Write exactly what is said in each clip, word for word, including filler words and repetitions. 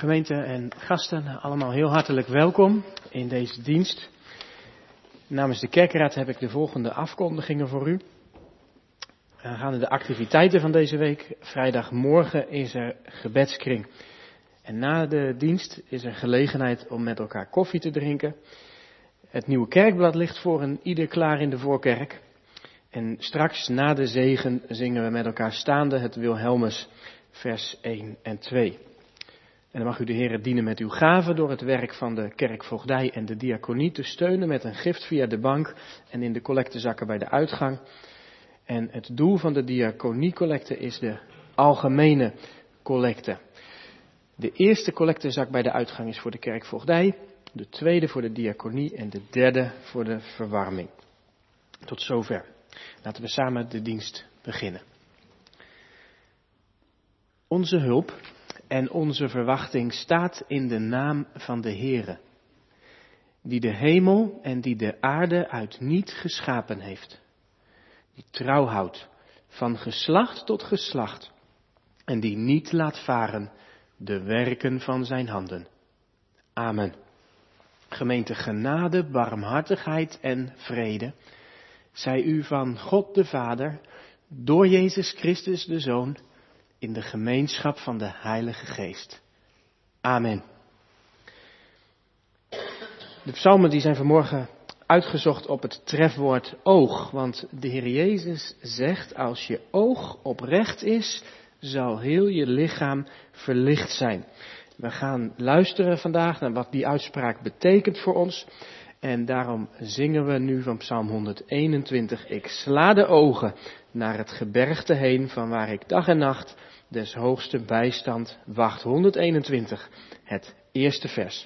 Gemeente en gasten, allemaal heel hartelijk welkom in deze dienst. Namens de kerkraad heb ik de volgende afkondigingen voor u. Aangaande de activiteiten van deze week. Vrijdagmorgen is er gebedskring. En na de dienst is er gelegenheid om met elkaar koffie te drinken. Het nieuwe kerkblad ligt voor een ieder klaar in de voorkerk. En straks na de zegen zingen we met elkaar staande het Wilhelmus vers één en twee. En dan mag u de Heer dienen met uw gaven door het werk van de kerkvoogdij en de diaconie te steunen met een gift via de bank en in de collectezakken bij de uitgang. En het doel van de diaconiecollecte is de algemene collecte. De eerste collectezak bij de uitgang is voor de kerkvoogdij, de tweede voor de diaconie en de derde voor de verwarming. Tot zover. Laten we samen de dienst beginnen. Onze hulp en onze verwachting staat in de naam van de Heere, die de hemel en die de aarde uit niet geschapen heeft, die trouw houdt van geslacht tot geslacht en die niet laat varen de werken van zijn handen. Amen. Gemeente, genade, barmhartigheid en vrede zij u van God de Vader, door Jezus Christus de Zoon, in de gemeenschap van de Heilige Geest. Amen. De psalmen die zijn vanmorgen uitgezocht op het trefwoord oog. Want de Heer Jezus zegt, als je oog oprecht is, zal heel je lichaam verlicht zijn. We gaan luisteren vandaag naar wat die uitspraak betekent voor ons. En daarom zingen we nu van Psalm honderdeenentwintig. Ik sla de ogen naar het gebergte heen, van waar ik dag en nacht des hoogste bijstand wacht. honderdeenentwintig, het eerste vers.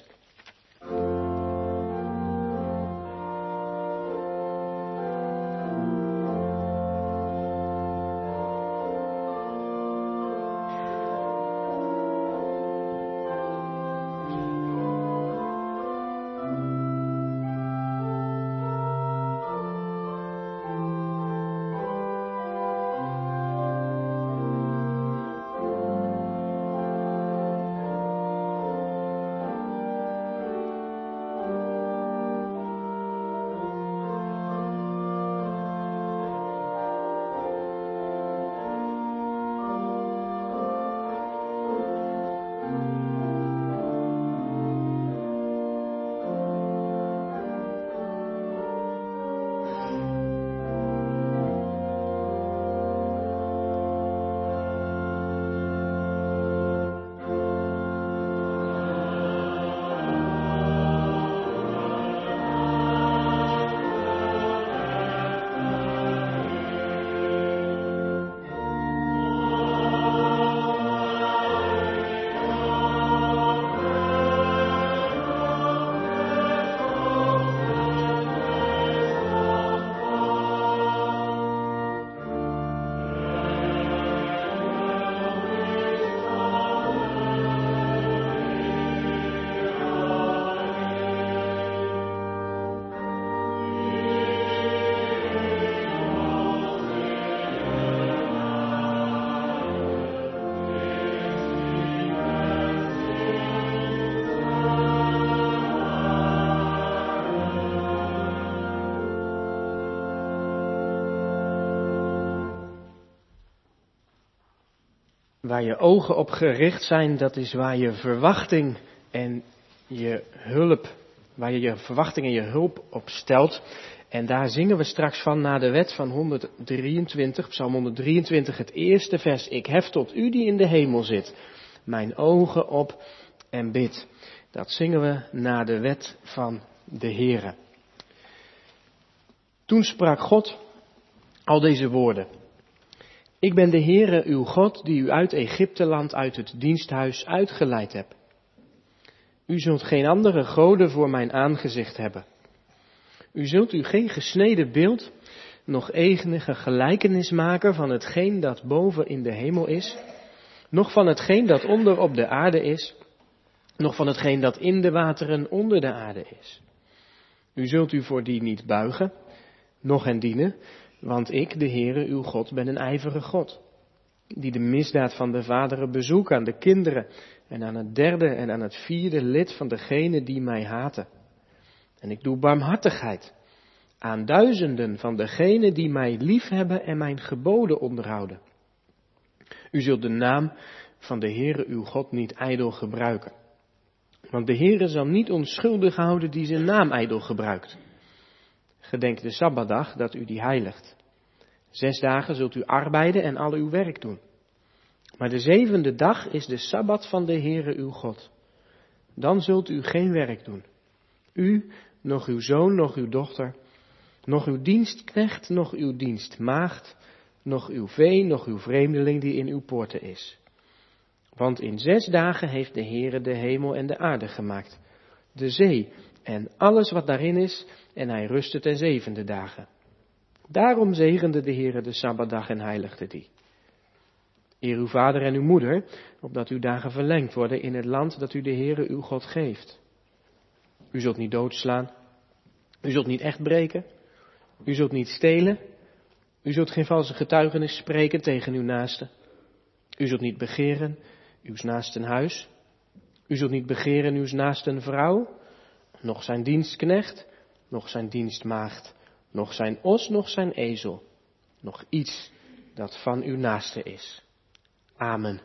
Waar je ogen op gericht zijn, dat is waar je verwachting en je hulp, waar je je verwachting en je hulp op stelt. En daar zingen we straks van na de wet van honderddrieëntwintig, Psalm honderddrieëntwintig, het eerste vers. Ik hef tot u die in de hemel zit, mijn ogen op en bid. Dat zingen we na de wet van de Heere. Toen sprak God al deze woorden. Ik ben de Heere uw God, die u uit Egypteland, uit het diensthuis uitgeleid heb. U zult geen andere goden voor mijn aangezicht hebben. U zult u geen gesneden beeld, nog enige gelijkenis maken van hetgeen dat boven in de hemel is, nog van hetgeen dat onder op de aarde is, nog van hetgeen dat in de wateren onder de aarde is. U zult u voor die niet buigen, noch hen dienen, want ik, de Heere, uw God, ben een ijverige God. die de misdaad van de vaderen bezoeken aan de kinderen en aan het derde en aan het vierde lid van degenen die mij haten. En ik doe barmhartigheid aan duizenden van degenen die mij liefhebben en mijn geboden onderhouden. U zult de naam van de Heere uw God niet ijdel gebruiken. Want de Heere zal niet onschuldig houden die zijn naam ijdel gebruikt. Gedenk de Sabbatdag dat u die heiligt. Zes dagen zult u arbeiden en al uw werk doen. Maar de zevende dag is de Sabbat van de Heere uw God. Dan zult u geen werk doen. U, nog uw zoon, nog uw dochter, nog uw dienstknecht, nog uw dienstmaagd, nog uw vee, nog uw vreemdeling die in uw poorten is. Want in zes dagen heeft de Heere de hemel en de aarde gemaakt, de zee en alles wat daarin is, en hij rustte ten zevende dagen. Daarom zegende de Heere de Sabbatdag en heiligde die. Eer uw vader en uw moeder, opdat uw dagen verlengd worden in het land dat u de Heere uw God geeft. U zult niet doodslaan, u zult niet echt breken, u zult niet stelen, u zult geen valse getuigenis spreken tegen uw naaste. U zult niet begeren uw naasten huis, u zult niet begeren uw naasten vrouw, nog zijn dienstknecht, nog zijn dienstmaagd, nog zijn os, nog zijn ezel, nog iets dat van uw naaste is. Amen.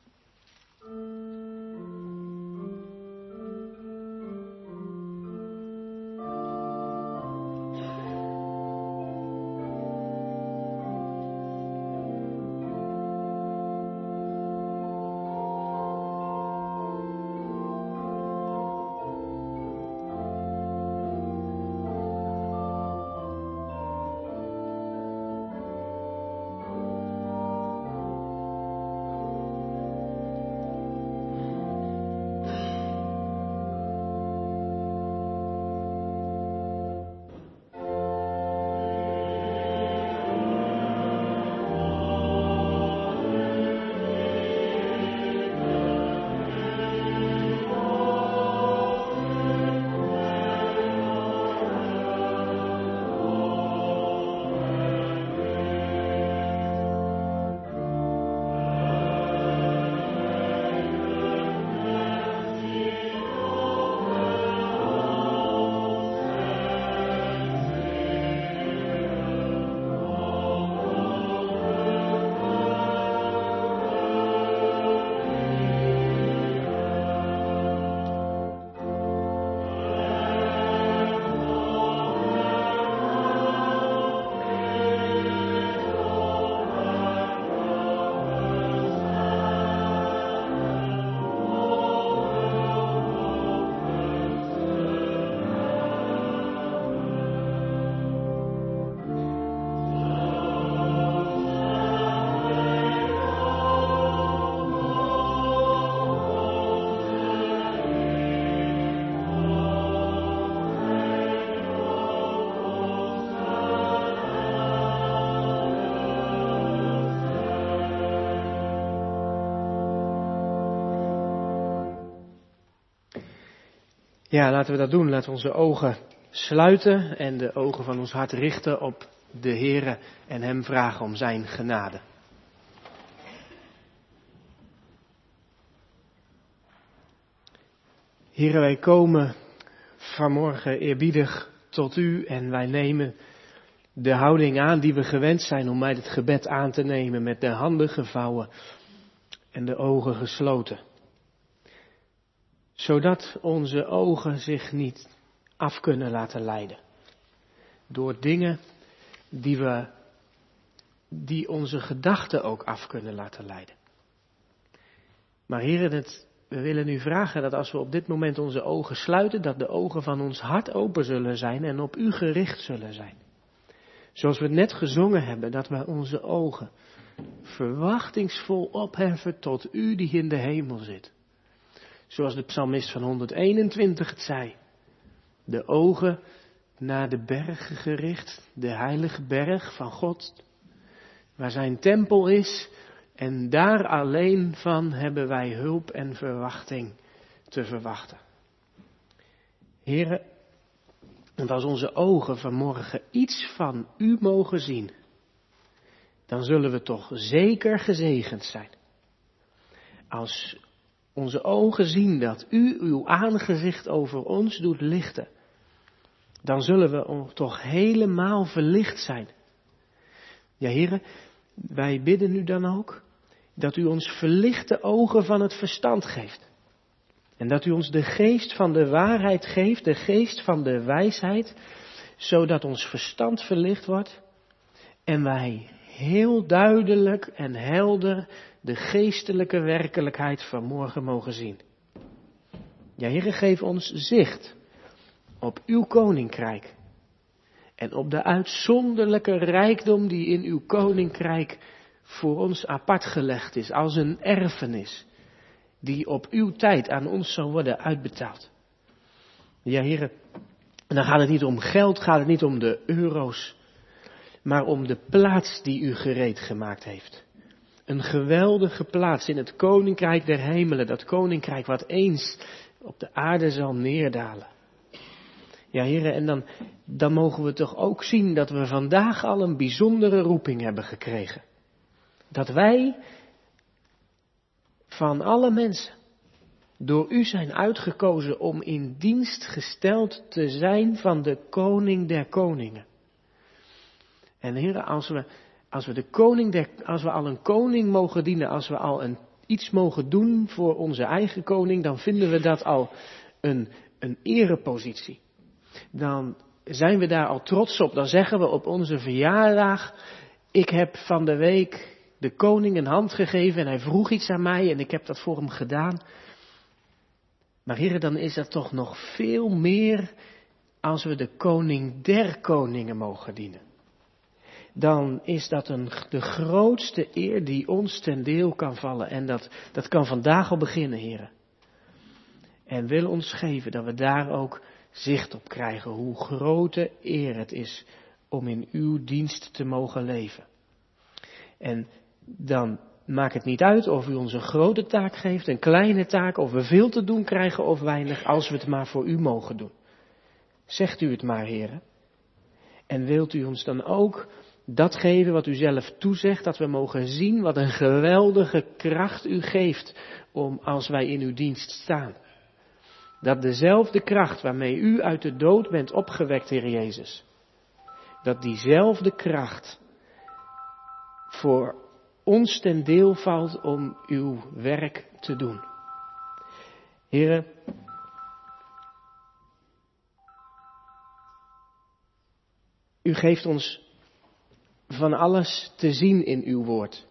Ja, laten we dat doen. Laten we onze ogen sluiten en de ogen van ons hart richten op de Heere en Hem vragen om Zijn genade. Heere, wij komen vanmorgen eerbiedig tot U en wij nemen de houding aan die we gewend zijn om bij het gebed aan te nemen, met de handen gevouwen en de ogen gesloten. Zodat onze ogen zich niet af kunnen laten leiden door dingen die we, die onze gedachten ook af kunnen laten leiden. Maar Heer, het, we willen U vragen dat als we op dit moment onze ogen sluiten, dat de ogen van ons hart open zullen zijn en op U gericht zullen zijn. Zoals we het net gezongen hebben, dat we onze ogen verwachtingsvol opheffen tot U die in de hemel zit. Zoals de psalmist van honderdeenentwintig het zei. De ogen naar de bergen gericht, de heilige berg van God, waar zijn tempel is, en daar alleen van hebben wij hulp en verwachting te verwachten. Heren, want als onze ogen vanmorgen iets van U mogen zien, dan zullen we toch zeker gezegend zijn. Als onze ogen zien dat u uw aangezicht over ons doet lichten, dan zullen we toch helemaal verlicht zijn. Ja, heren, wij bidden u dan ook dat u ons verlichte ogen van het verstand geeft. En dat u ons de geest van de waarheid geeft, de geest van de wijsheid, zodat ons verstand verlicht wordt en wij heel duidelijk en helder de geestelijke werkelijkheid van morgen mogen zien. Ja, Heere, geef ons zicht op uw koninkrijk en op de uitzonderlijke rijkdom die in uw koninkrijk voor ons apart gelegd is, als een erfenis die op uw tijd aan ons zal worden uitbetaald. Ja, Heere, en dan gaat het niet om geld, gaat het niet om de euro's, maar om de plaats die u gereed gemaakt heeft. Een geweldige plaats in het koninkrijk der hemelen, dat koninkrijk wat eens op de aarde zal neerdalen. Ja, heren, en dan, dan mogen we toch ook zien dat we vandaag al een bijzondere roeping hebben gekregen. Dat wij van alle mensen door u zijn uitgekozen om in dienst gesteld te zijn van de koning der koningen. En heren, als we, als we de koning der, als we al een koning mogen dienen, als we al een, iets mogen doen voor onze eigen koning, dan vinden we dat al een, een erepositie. Dan zijn we daar al trots op. Dan zeggen we op onze verjaardag, ik heb van de week de koning een hand gegeven en hij vroeg iets aan mij en ik heb dat voor hem gedaan. Maar heren, dan is dat toch nog veel meer als we de koning der koningen mogen dienen. Dan is dat een, de grootste eer die ons ten deel kan vallen. En dat, dat kan vandaag al beginnen, heren. En wil ons geven dat we daar ook zicht op krijgen, hoe grote eer het is om in uw dienst te mogen leven. En dan maakt het niet uit of u ons een grote taak geeft, een kleine taak, of we veel te doen krijgen of weinig, als we het maar voor u mogen doen. Zegt u het maar, heren. En wilt u ons dan ook dat geven wat u zelf toezegt, dat we mogen zien wat een geweldige kracht u geeft om als wij in uw dienst staan. Dat dezelfde kracht waarmee u uit de dood bent opgewekt, Heer Jezus, dat diezelfde kracht voor ons ten deel valt om uw werk te doen. Heere, u geeft ons van alles te zien in uw woord.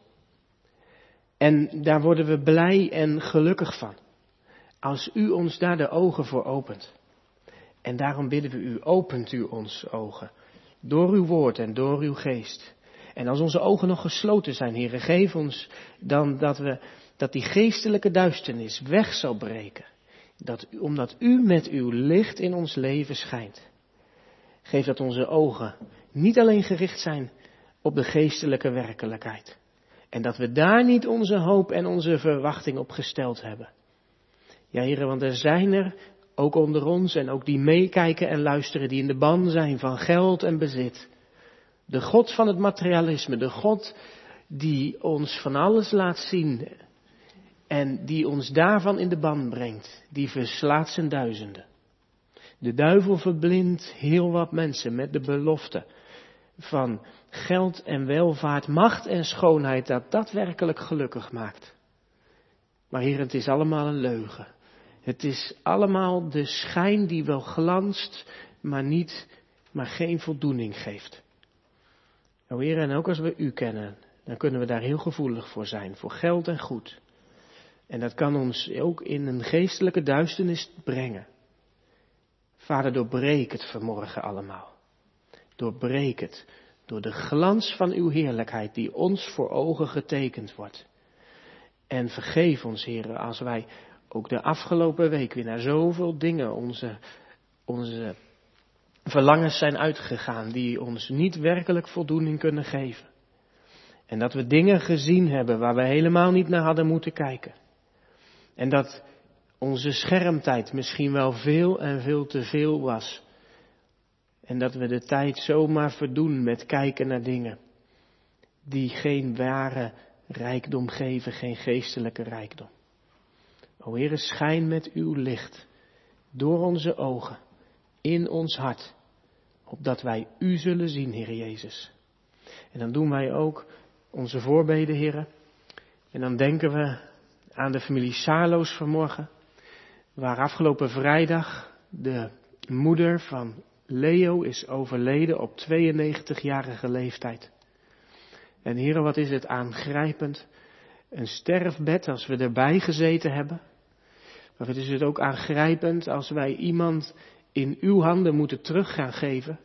En daar worden we blij en gelukkig van. Als u ons daar de ogen voor opent. En daarom bidden we u, opent u ons ogen. Door uw woord en door uw geest. En als onze ogen nog gesloten zijn, Heere, geef ons dan dat we, dat die geestelijke duisternis weg zal breken. Dat, omdat u met uw licht in ons leven schijnt. Geef dat onze ogen niet alleen gericht zijn op de geestelijke werkelijkheid. En dat we daar niet onze hoop en onze verwachting op gesteld hebben. Ja, Heere, want er zijn er, ook onder ons en ook die meekijken en luisteren, die in de ban zijn van geld en bezit. De God van het materialisme, de God die ons van alles laat zien en die ons daarvan in de ban brengt, die verslaat zijn duizenden. De duivel verblindt heel wat mensen met de belofte van geld en welvaart, macht en schoonheid, dat dat werkelijk gelukkig maakt. Maar Heer, het is allemaal een leugen. Het is allemaal de schijn die wel glanst, maar niet, maar geen voldoening geeft. Nou Heer, en ook als we u kennen, dan kunnen we daar heel gevoelig voor zijn, voor geld en goed. En dat kan ons ook in een geestelijke duisternis brengen. Vader, doorbreek het vanmorgen allemaal. Doorbreek het door de glans van uw heerlijkheid die ons voor ogen getekend wordt. En vergeef ons, Heer, als wij ook de afgelopen week weer naar zoveel dingen onze, onze verlangens zijn uitgegaan die ons niet werkelijk voldoening kunnen geven. En dat we dingen gezien hebben waar we helemaal niet naar hadden moeten kijken. En dat onze schermtijd misschien wel veel en veel te veel was. En dat we de tijd zomaar verdoen met kijken naar dingen die geen ware rijkdom geven, geen geestelijke rijkdom. O Heere, schijn met uw licht door onze ogen, in ons hart, opdat wij u zullen zien, Heer Jezus. En dan doen wij ook onze voorbeden, Heere. En dan denken we aan de familie Saarloos vanmorgen, waar afgelopen vrijdag de moeder van Leo is overleden op tweeënnegentigjarige leeftijd. En Heere, wat is het aangrijpend, een sterfbed als we erbij gezeten hebben. Maar het is het ook aangrijpend als wij iemand in uw handen moeten terug gaan geven.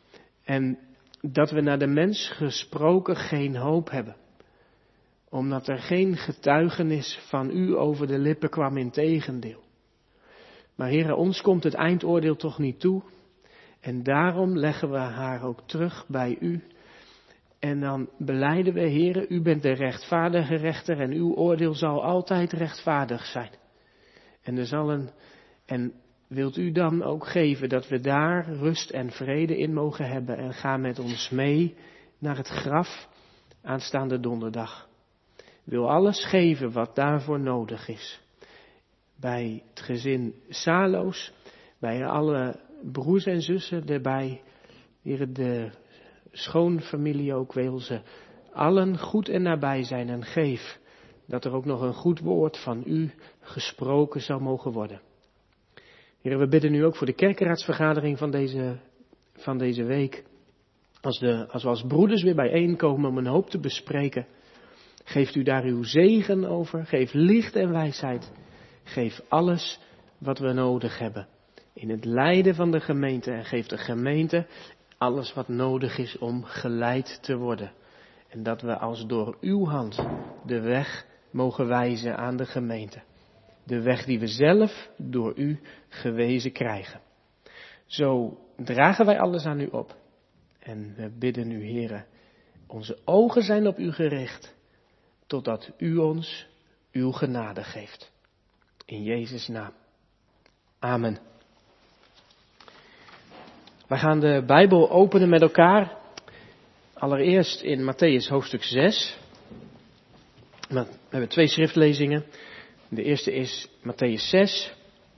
En dat we naar de mens gesproken geen hoop hebben. Omdat er geen getuigenis van u over de lippen kwam, in tegendeel. Maar Heere, ons komt het eindoordeel toch niet toe. En daarom leggen we haar ook terug bij u. En dan belijden we, Heere, u bent de rechtvaardige rechter en uw oordeel zal altijd rechtvaardig zijn. En er zal een, en wilt u dan ook geven dat we daar rust en vrede in mogen hebben en ga met ons mee naar het graf aanstaande donderdag. Wil alles geven wat daarvoor nodig is. Bij het gezin Saarloos, bij alle broers en zussen erbij, Heere, de schoonfamilie ook, wil ze allen goed en nabij zijn en geef dat er ook nog een goed woord van u gesproken zou mogen worden. Heere, we bidden nu ook voor de kerkenraadsvergadering van deze, van deze week. Als, de, als we als broeders weer bijeenkomen om een hoop te bespreken, geeft u daar uw zegen over, geef licht en wijsheid, geef alles wat we nodig hebben in het leiden van de gemeente en geef de gemeente alles wat nodig is om geleid te worden. En dat we als door uw hand de weg mogen wijzen aan de gemeente. De weg die we zelf door u gewezen krijgen. Zo dragen wij alles aan u op. En we bidden u, Heere, onze ogen zijn op u gericht, totdat u ons uw genade geeft. In Jezus' naam. Amen. We gaan de Bijbel openen met elkaar. Allereerst in Mattheüs hoofdstuk zes. We hebben twee schriftlezingen. De eerste is Mattheüs zes.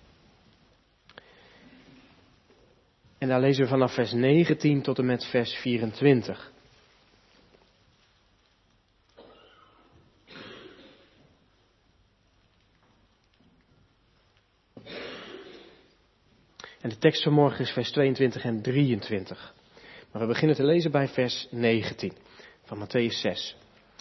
En daar lezen we vanaf vers negentien tot en met vers vierentwintig. En de tekst van morgen is vers tweeëntwintig en drieëntwintig. Maar we beginnen te lezen bij vers negentien van Mattheüs zes.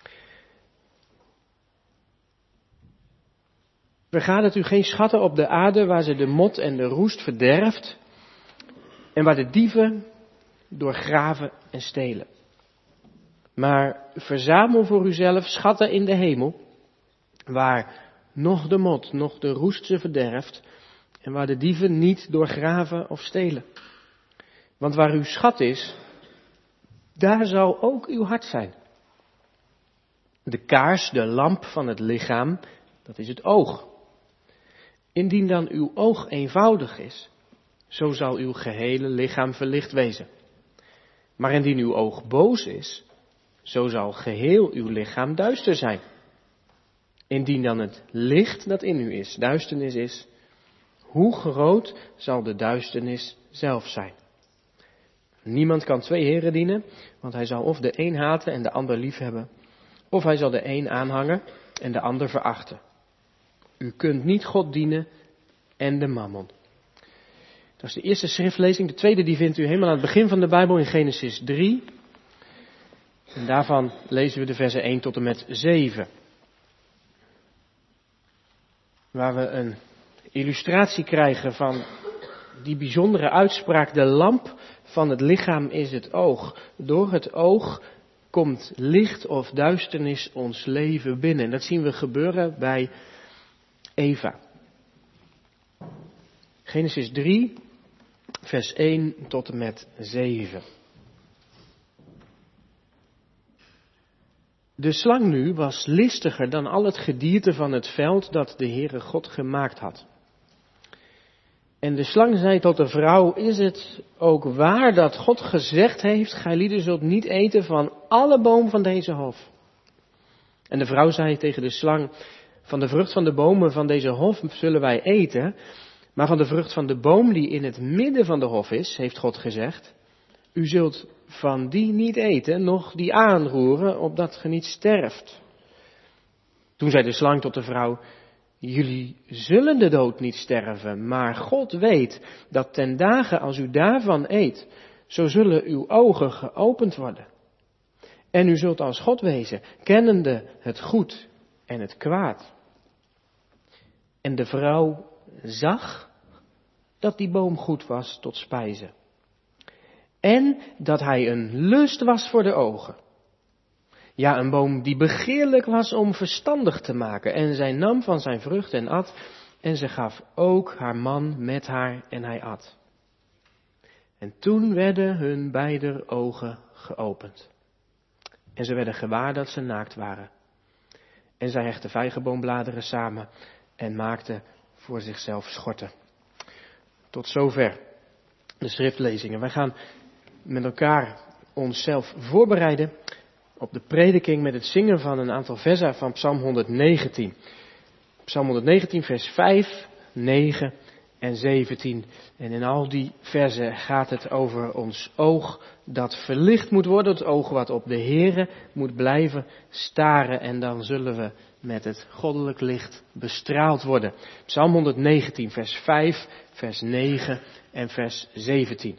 Vergadert u geen schatten op de aarde waar ze de mot en de roest verderft en waar de dieven door graven en stelen. Maar verzamel voor uzelf schatten in de hemel, waar noch de mot, noch de roest ze verderft en waar de dieven niet door graven of stelen. Want waar uw schat is, daar zal ook uw hart zijn. De kaars, de lamp van het lichaam, dat is het oog. Indien dan uw oog eenvoudig is, zo zal uw gehele lichaam verlicht wezen. Maar indien uw oog boos is, zo zal geheel uw lichaam duister zijn. Indien dan het licht dat in u is, duisternis is, hoe groot zal de duisternis zelf zijn? Niemand kan twee heren dienen, want hij zal of de een haten en de ander liefhebben, of hij zal de een aanhangen en de ander verachten. U kunt niet God dienen en de mammon. Dat is de eerste schriftlezing. De tweede die vindt u helemaal aan het begin van de Bijbel in Genesis drie. En daarvan lezen we de versen één tot en met zeven. Waar we een illustratie krijgen van die bijzondere uitspraak: de lamp van het lichaam is het oog. Door het oog komt licht of duisternis ons leven binnen. En dat zien we gebeuren bij Eva. Genesis drie, vers één tot en met zeven. De slang nu was listiger dan al het gedierte van het veld dat de Heere God gemaakt had. En de slang zei tot de vrouw, is het ook waar dat God gezegd heeft, gijlieden zult niet eten van alle boom van deze hof? En de vrouw zei tegen de slang, van de vrucht van de bomen van deze hof zullen wij eten, maar van de vrucht van de boom die in het midden van de hof is, heeft God gezegd, u zult van die niet eten, noch die aanroeren, opdat ge niet sterft. Toen zei de slang tot de vrouw, jullie zullen de dood niet sterven, maar God weet dat ten dagen als u daarvan eet, zo zullen uw ogen geopend worden. En u zult als God wezen, kennende het goed en het kwaad. En de vrouw zag dat die boom goed was tot spijzen. En dat hij een lust was voor de ogen. Ja, een boom die begeerlijk was om verstandig te maken. En zij nam van zijn vrucht en at. En ze gaf ook haar man met haar en hij at. En toen werden hun beider ogen geopend. En ze werden gewaar dat ze naakt waren. En zij hechtten vijgenboombladeren samen en maakten voor zichzelf schorten. Tot zover de schriftlezingen. Wij gaan met elkaar onszelf voorbereiden op de prediking met het zingen van een aantal versen van Psalm honderdnegentien. Psalm honderdnegentien vers vijf, negen en zeventien. En in al die versen gaat het over ons oog dat verlicht moet worden. Het oog wat op de Heere moet blijven staren. En dan zullen we met het goddelijk licht bestraald worden. Psalm honderdnegentien vers vijf, vers negen en vers zeventien.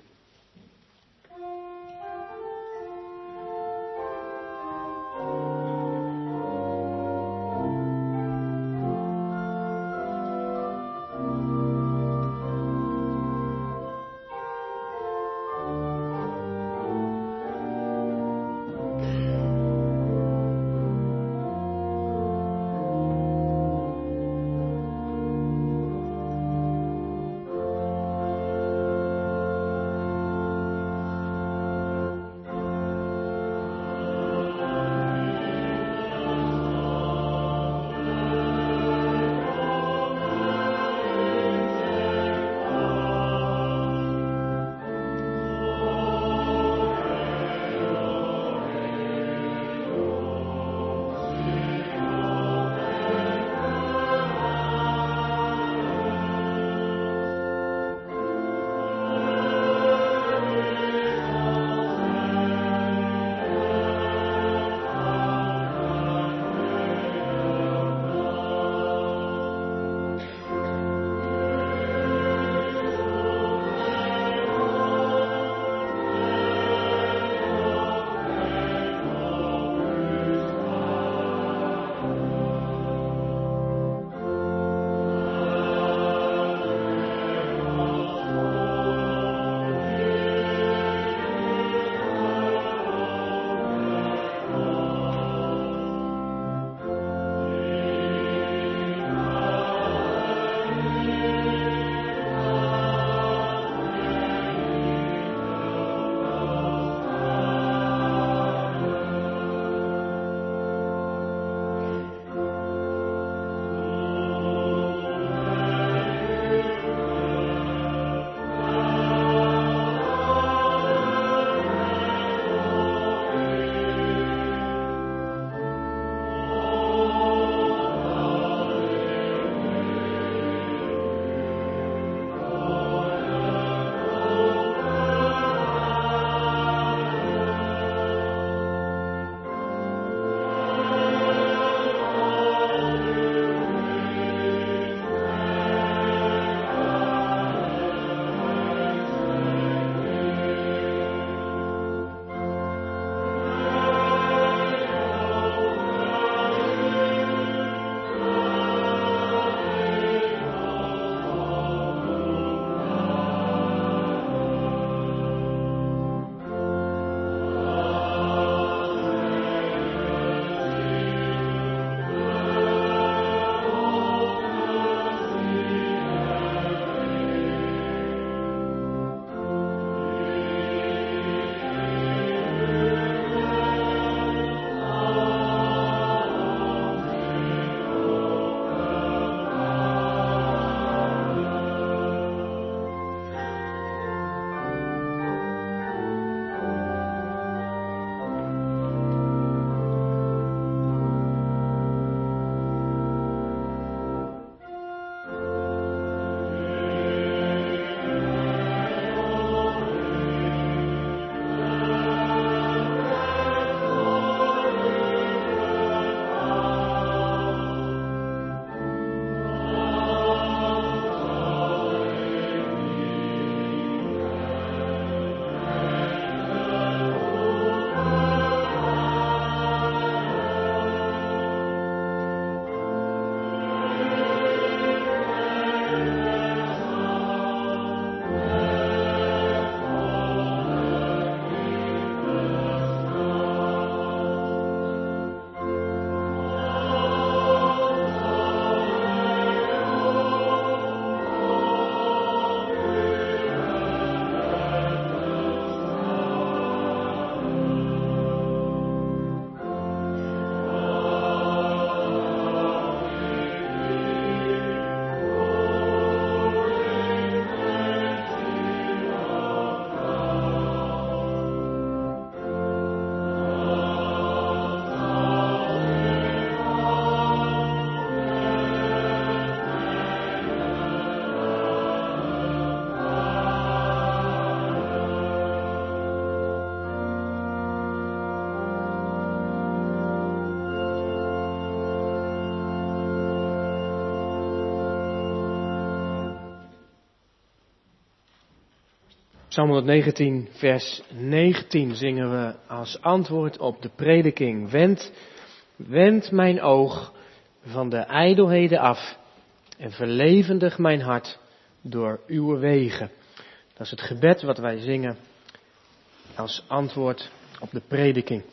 Psalm honderdnegentien, vers negentien zingen we als antwoord op de prediking. Wend, wend mijn oog van de ijdelheden af en verlevendig mijn hart door uw wegen. Dat is het gebed wat wij zingen als antwoord op de prediking.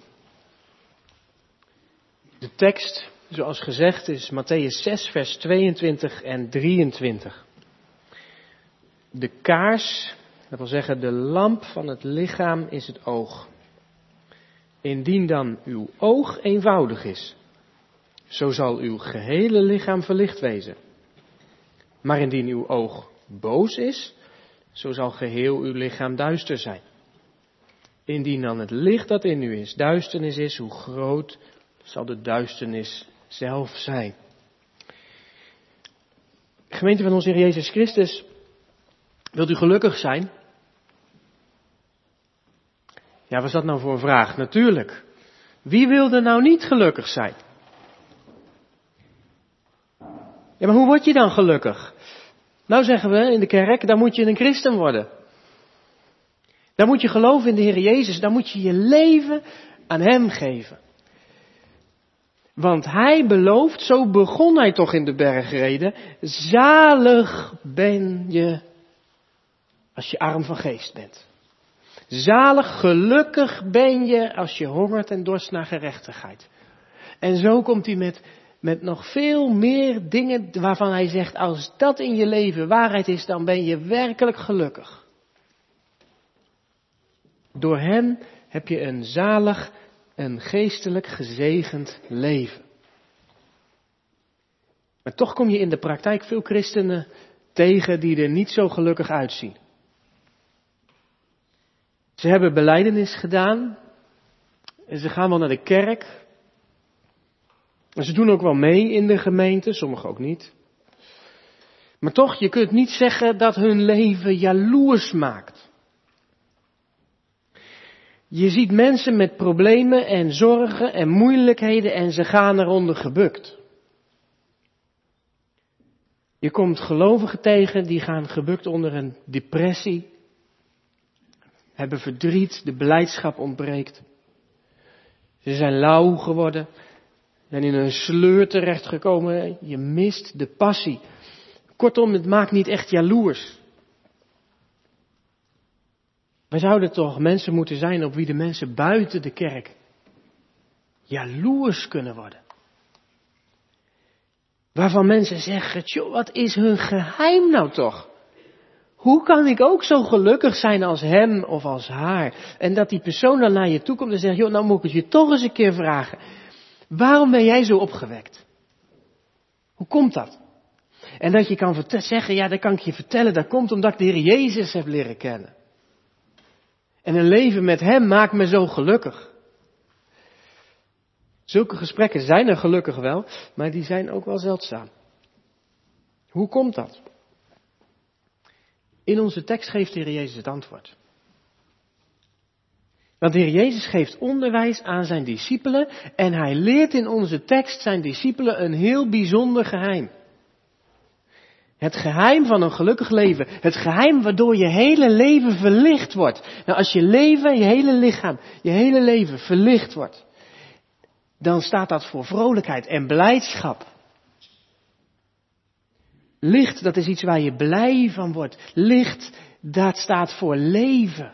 De tekst, zoals gezegd, is Mattheüs zes, vers tweeëntwintig en drieëntwintig. De kaars, dat wil zeggen de lamp van het lichaam, is het oog. Indien dan uw oog eenvoudig is, zo zal uw gehele lichaam verlicht wezen. Maar indien uw oog boos is, zo zal geheel uw lichaam duister zijn. Indien dan het licht dat in u is duisternis is, hoe groot zal de duisternis zelf zijn. Gemeente van onze Heer Jezus Christus, wilt u gelukkig zijn? Ja, wat is dat nou voor een vraag? Natuurlijk. Wie wil er nou niet gelukkig zijn? Ja, maar hoe word je dan gelukkig? Nou zeggen we in de kerk, dan moet je een christen worden. Dan moet je geloven in de Heer Jezus. Dan moet je je leven aan Hem geven. Want Hij belooft, zo begon Hij toch in de bergreden, zalig ben je als je arm van geest bent. Zalig, gelukkig ben je als je hongert en dorst naar gerechtigheid. En zo komt Hij met, met nog veel meer dingen waarvan Hij zegt, als dat in je leven waarheid is, dan ben je werkelijk gelukkig. Door Hem heb je een zalig, een geestelijk gezegend leven. Maar toch kom je in de praktijk veel christenen tegen die er niet zo gelukkig uitzien. Ze hebben belijdenis gedaan en ze gaan wel naar de kerk. En ze doen ook wel mee in de gemeente, sommigen ook niet. Maar toch, je kunt niet zeggen dat hun leven jaloers maakt. Je ziet mensen met problemen en zorgen en moeilijkheden en ze gaan eronder gebukt. Je komt gelovigen tegen die gaan gebukt onder een depressie, hebben verdriet, de blijdschap ontbreekt. Ze zijn lauw geworden, zijn in een sleur terechtgekomen, je mist de passie. Kortom, het maakt niet echt jaloers. Wij zouden toch mensen moeten zijn op wie de mensen buiten de kerk jaloers kunnen worden. Waarvan mensen zeggen, tjoh, wat is hun geheim nou toch? Hoe kan ik ook zo gelukkig zijn als hem of als haar? En dat die persoon dan naar je toe komt en zegt, joh, nou moet ik het je toch eens een keer vragen. Waarom ben jij zo opgewekt? Hoe komt dat? En dat je kan verte- zeggen, ja, dat kan ik je vertellen, dat komt omdat ik de Heer Jezus heb leren kennen. En een leven met Hem maakt me zo gelukkig. Zulke gesprekken zijn er gelukkig wel, maar die zijn ook wel zeldzaam. Hoe komt dat? In onze tekst geeft de Heer Jezus het antwoord. Want de Heer Jezus geeft onderwijs aan zijn discipelen en Hij leert in onze tekst zijn discipelen een heel bijzonder geheim. Het geheim van een gelukkig leven. Het geheim waardoor je hele leven verlicht wordt. Nou, als je leven, je hele lichaam, je hele leven verlicht wordt, dan staat dat voor vrolijkheid en blijdschap. Licht, dat is iets waar je blij van wordt. Licht, dat staat voor leven.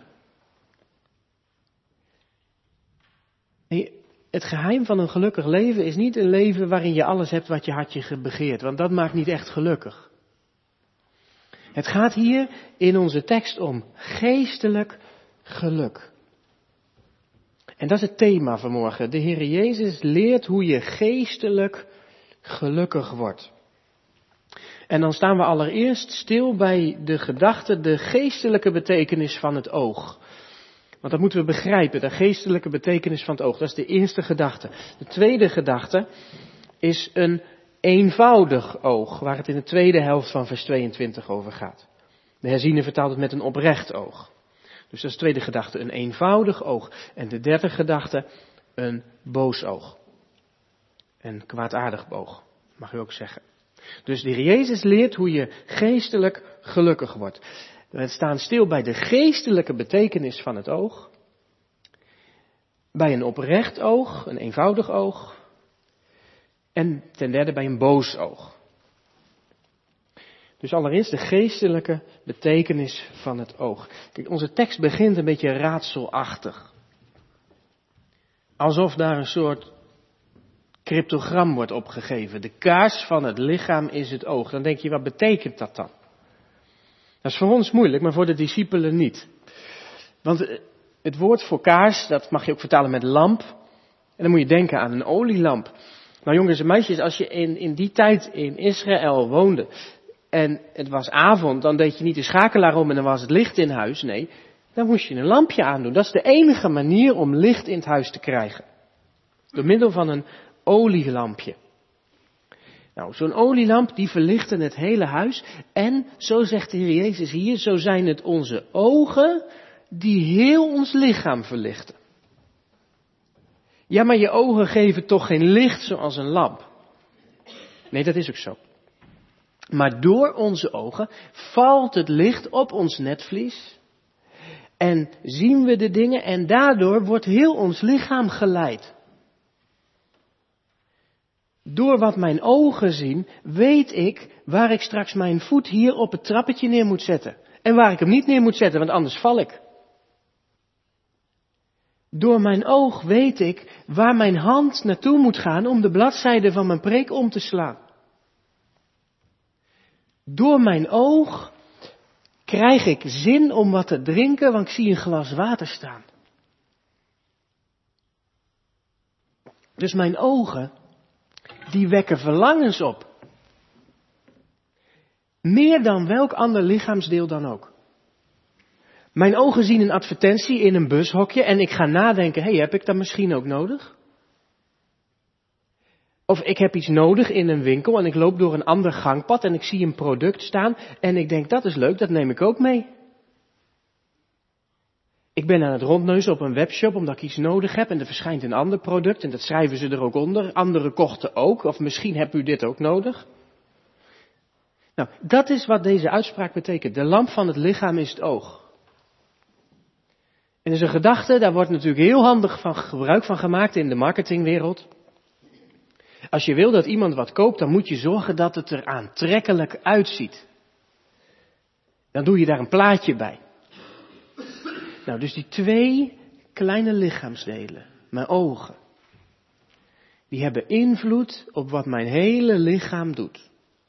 Het geheim van een gelukkig leven is niet een leven waarin je alles hebt wat je hartje begeert, want dat maakt niet echt gelukkig. Het gaat hier in onze tekst om geestelijk geluk. En dat is het thema vanmorgen. De Heer Jezus leert hoe je geestelijk gelukkig wordt. En dan staan we allereerst stil bij de gedachte, de geestelijke betekenis van het oog. Want dat moeten we begrijpen, de geestelijke betekenis van het oog. Dat is de eerste gedachte. De tweede gedachte is een eenvoudig oog, waar het in de tweede helft van vers tweeëntwintig over gaat. De herziene vertaalt het met een oprecht oog. Dus dat is de tweede gedachte, een eenvoudig oog. En de derde gedachte, een boos oog. Een kwaadaardig oog, mag u ook zeggen. Dus de Heer Jezus leert hoe je geestelijk gelukkig wordt. We staan stil bij de geestelijke betekenis van het oog. Bij een oprecht oog, een eenvoudig oog. En ten derde bij een boos oog. Dus allereerst de geestelijke betekenis van het oog. Kijk, onze tekst begint een beetje raadselachtig. Alsof daar een soort cryptogram wordt opgegeven. De kaars van het lichaam is het oog. Dan denk je, wat betekent dat dan? Dat is voor ons moeilijk, maar voor de discipelen niet. Want het woord voor kaars, dat mag je ook vertalen met lamp. En dan moet je denken aan een olielamp. Nou jongens en meisjes, als je in, in die tijd in Israël woonde en het was avond, dan deed je niet de schakelaar om en dan was het licht in huis. Nee, dan moest je een lampje aandoen. Dat is de enige manier om licht in het huis te krijgen. Door middel van een olielampje. Nou, zo'n olielamp die verlichtte het hele huis. En, zo zegt de Heer Jezus hier, zo zijn het onze ogen die heel ons lichaam verlichten. Ja, maar je ogen geven toch geen licht zoals een lamp? Nee, dat is ook zo. Maar door onze ogen valt het licht op ons netvlies. En zien we de dingen en daardoor wordt heel ons lichaam geleid. Door wat mijn ogen zien, weet ik waar ik straks mijn voet hier op het trappetje neer moet zetten. En waar ik hem niet neer moet zetten, want anders val ik. Door mijn oog weet ik waar mijn hand naartoe moet gaan om de bladzijde van mijn preek om te slaan. Door mijn oog krijg ik zin om wat te drinken, want ik zie een glas water staan. Dus mijn ogen, die wekken verlangens op. Meer dan welk ander lichaamsdeel dan ook. Mijn ogen zien een advertentie in een bushokje en ik ga nadenken, hé, hey, heb ik dat misschien ook nodig? Of ik heb iets nodig in een winkel en ik loop door een ander gangpad en ik zie een product staan en ik denk, dat is leuk, dat neem ik ook mee. Ik ben aan het rondneuzen op een webshop omdat ik iets nodig heb en er verschijnt een ander product en dat schrijven ze er ook onder. Anderen kochten ook, of misschien hebt u dit ook nodig. Nou, dat is wat deze uitspraak betekent. De lamp van het lichaam is het oog. En dat is een gedachte, daar wordt natuurlijk heel handig van gebruik van gemaakt in de marketingwereld. Als je wil dat iemand wat koopt, dan moet je zorgen dat het er aantrekkelijk uitziet. Dan doe je daar een plaatje bij. Nou, dus die twee kleine lichaamsdelen, mijn ogen, die hebben invloed op wat mijn hele lichaam doet.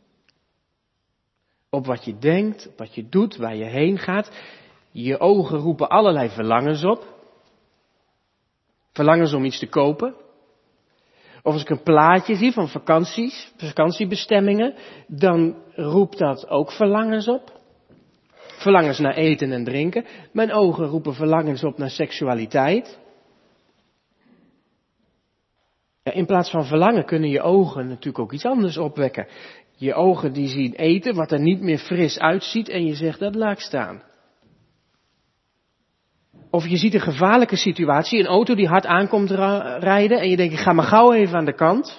Op wat je denkt, op wat je doet, waar je heen gaat. Je ogen roepen allerlei verlangens op. Verlangens om iets te kopen. Of als ik een plaatje zie van vakanties, vakantiebestemmingen, dan roept dat ook verlangens op. Verlangens naar eten en drinken. Mijn ogen roepen verlangens op naar seksualiteit. Ja, in plaats van verlangen kunnen je ogen natuurlijk ook iets anders opwekken. Je ogen die zien eten wat er niet meer fris uitziet en je zegt dat laat ik staan. Of je ziet een gevaarlijke situatie, een auto die hard aankomt rijden en je denkt ik ga maar gauw even aan de kant.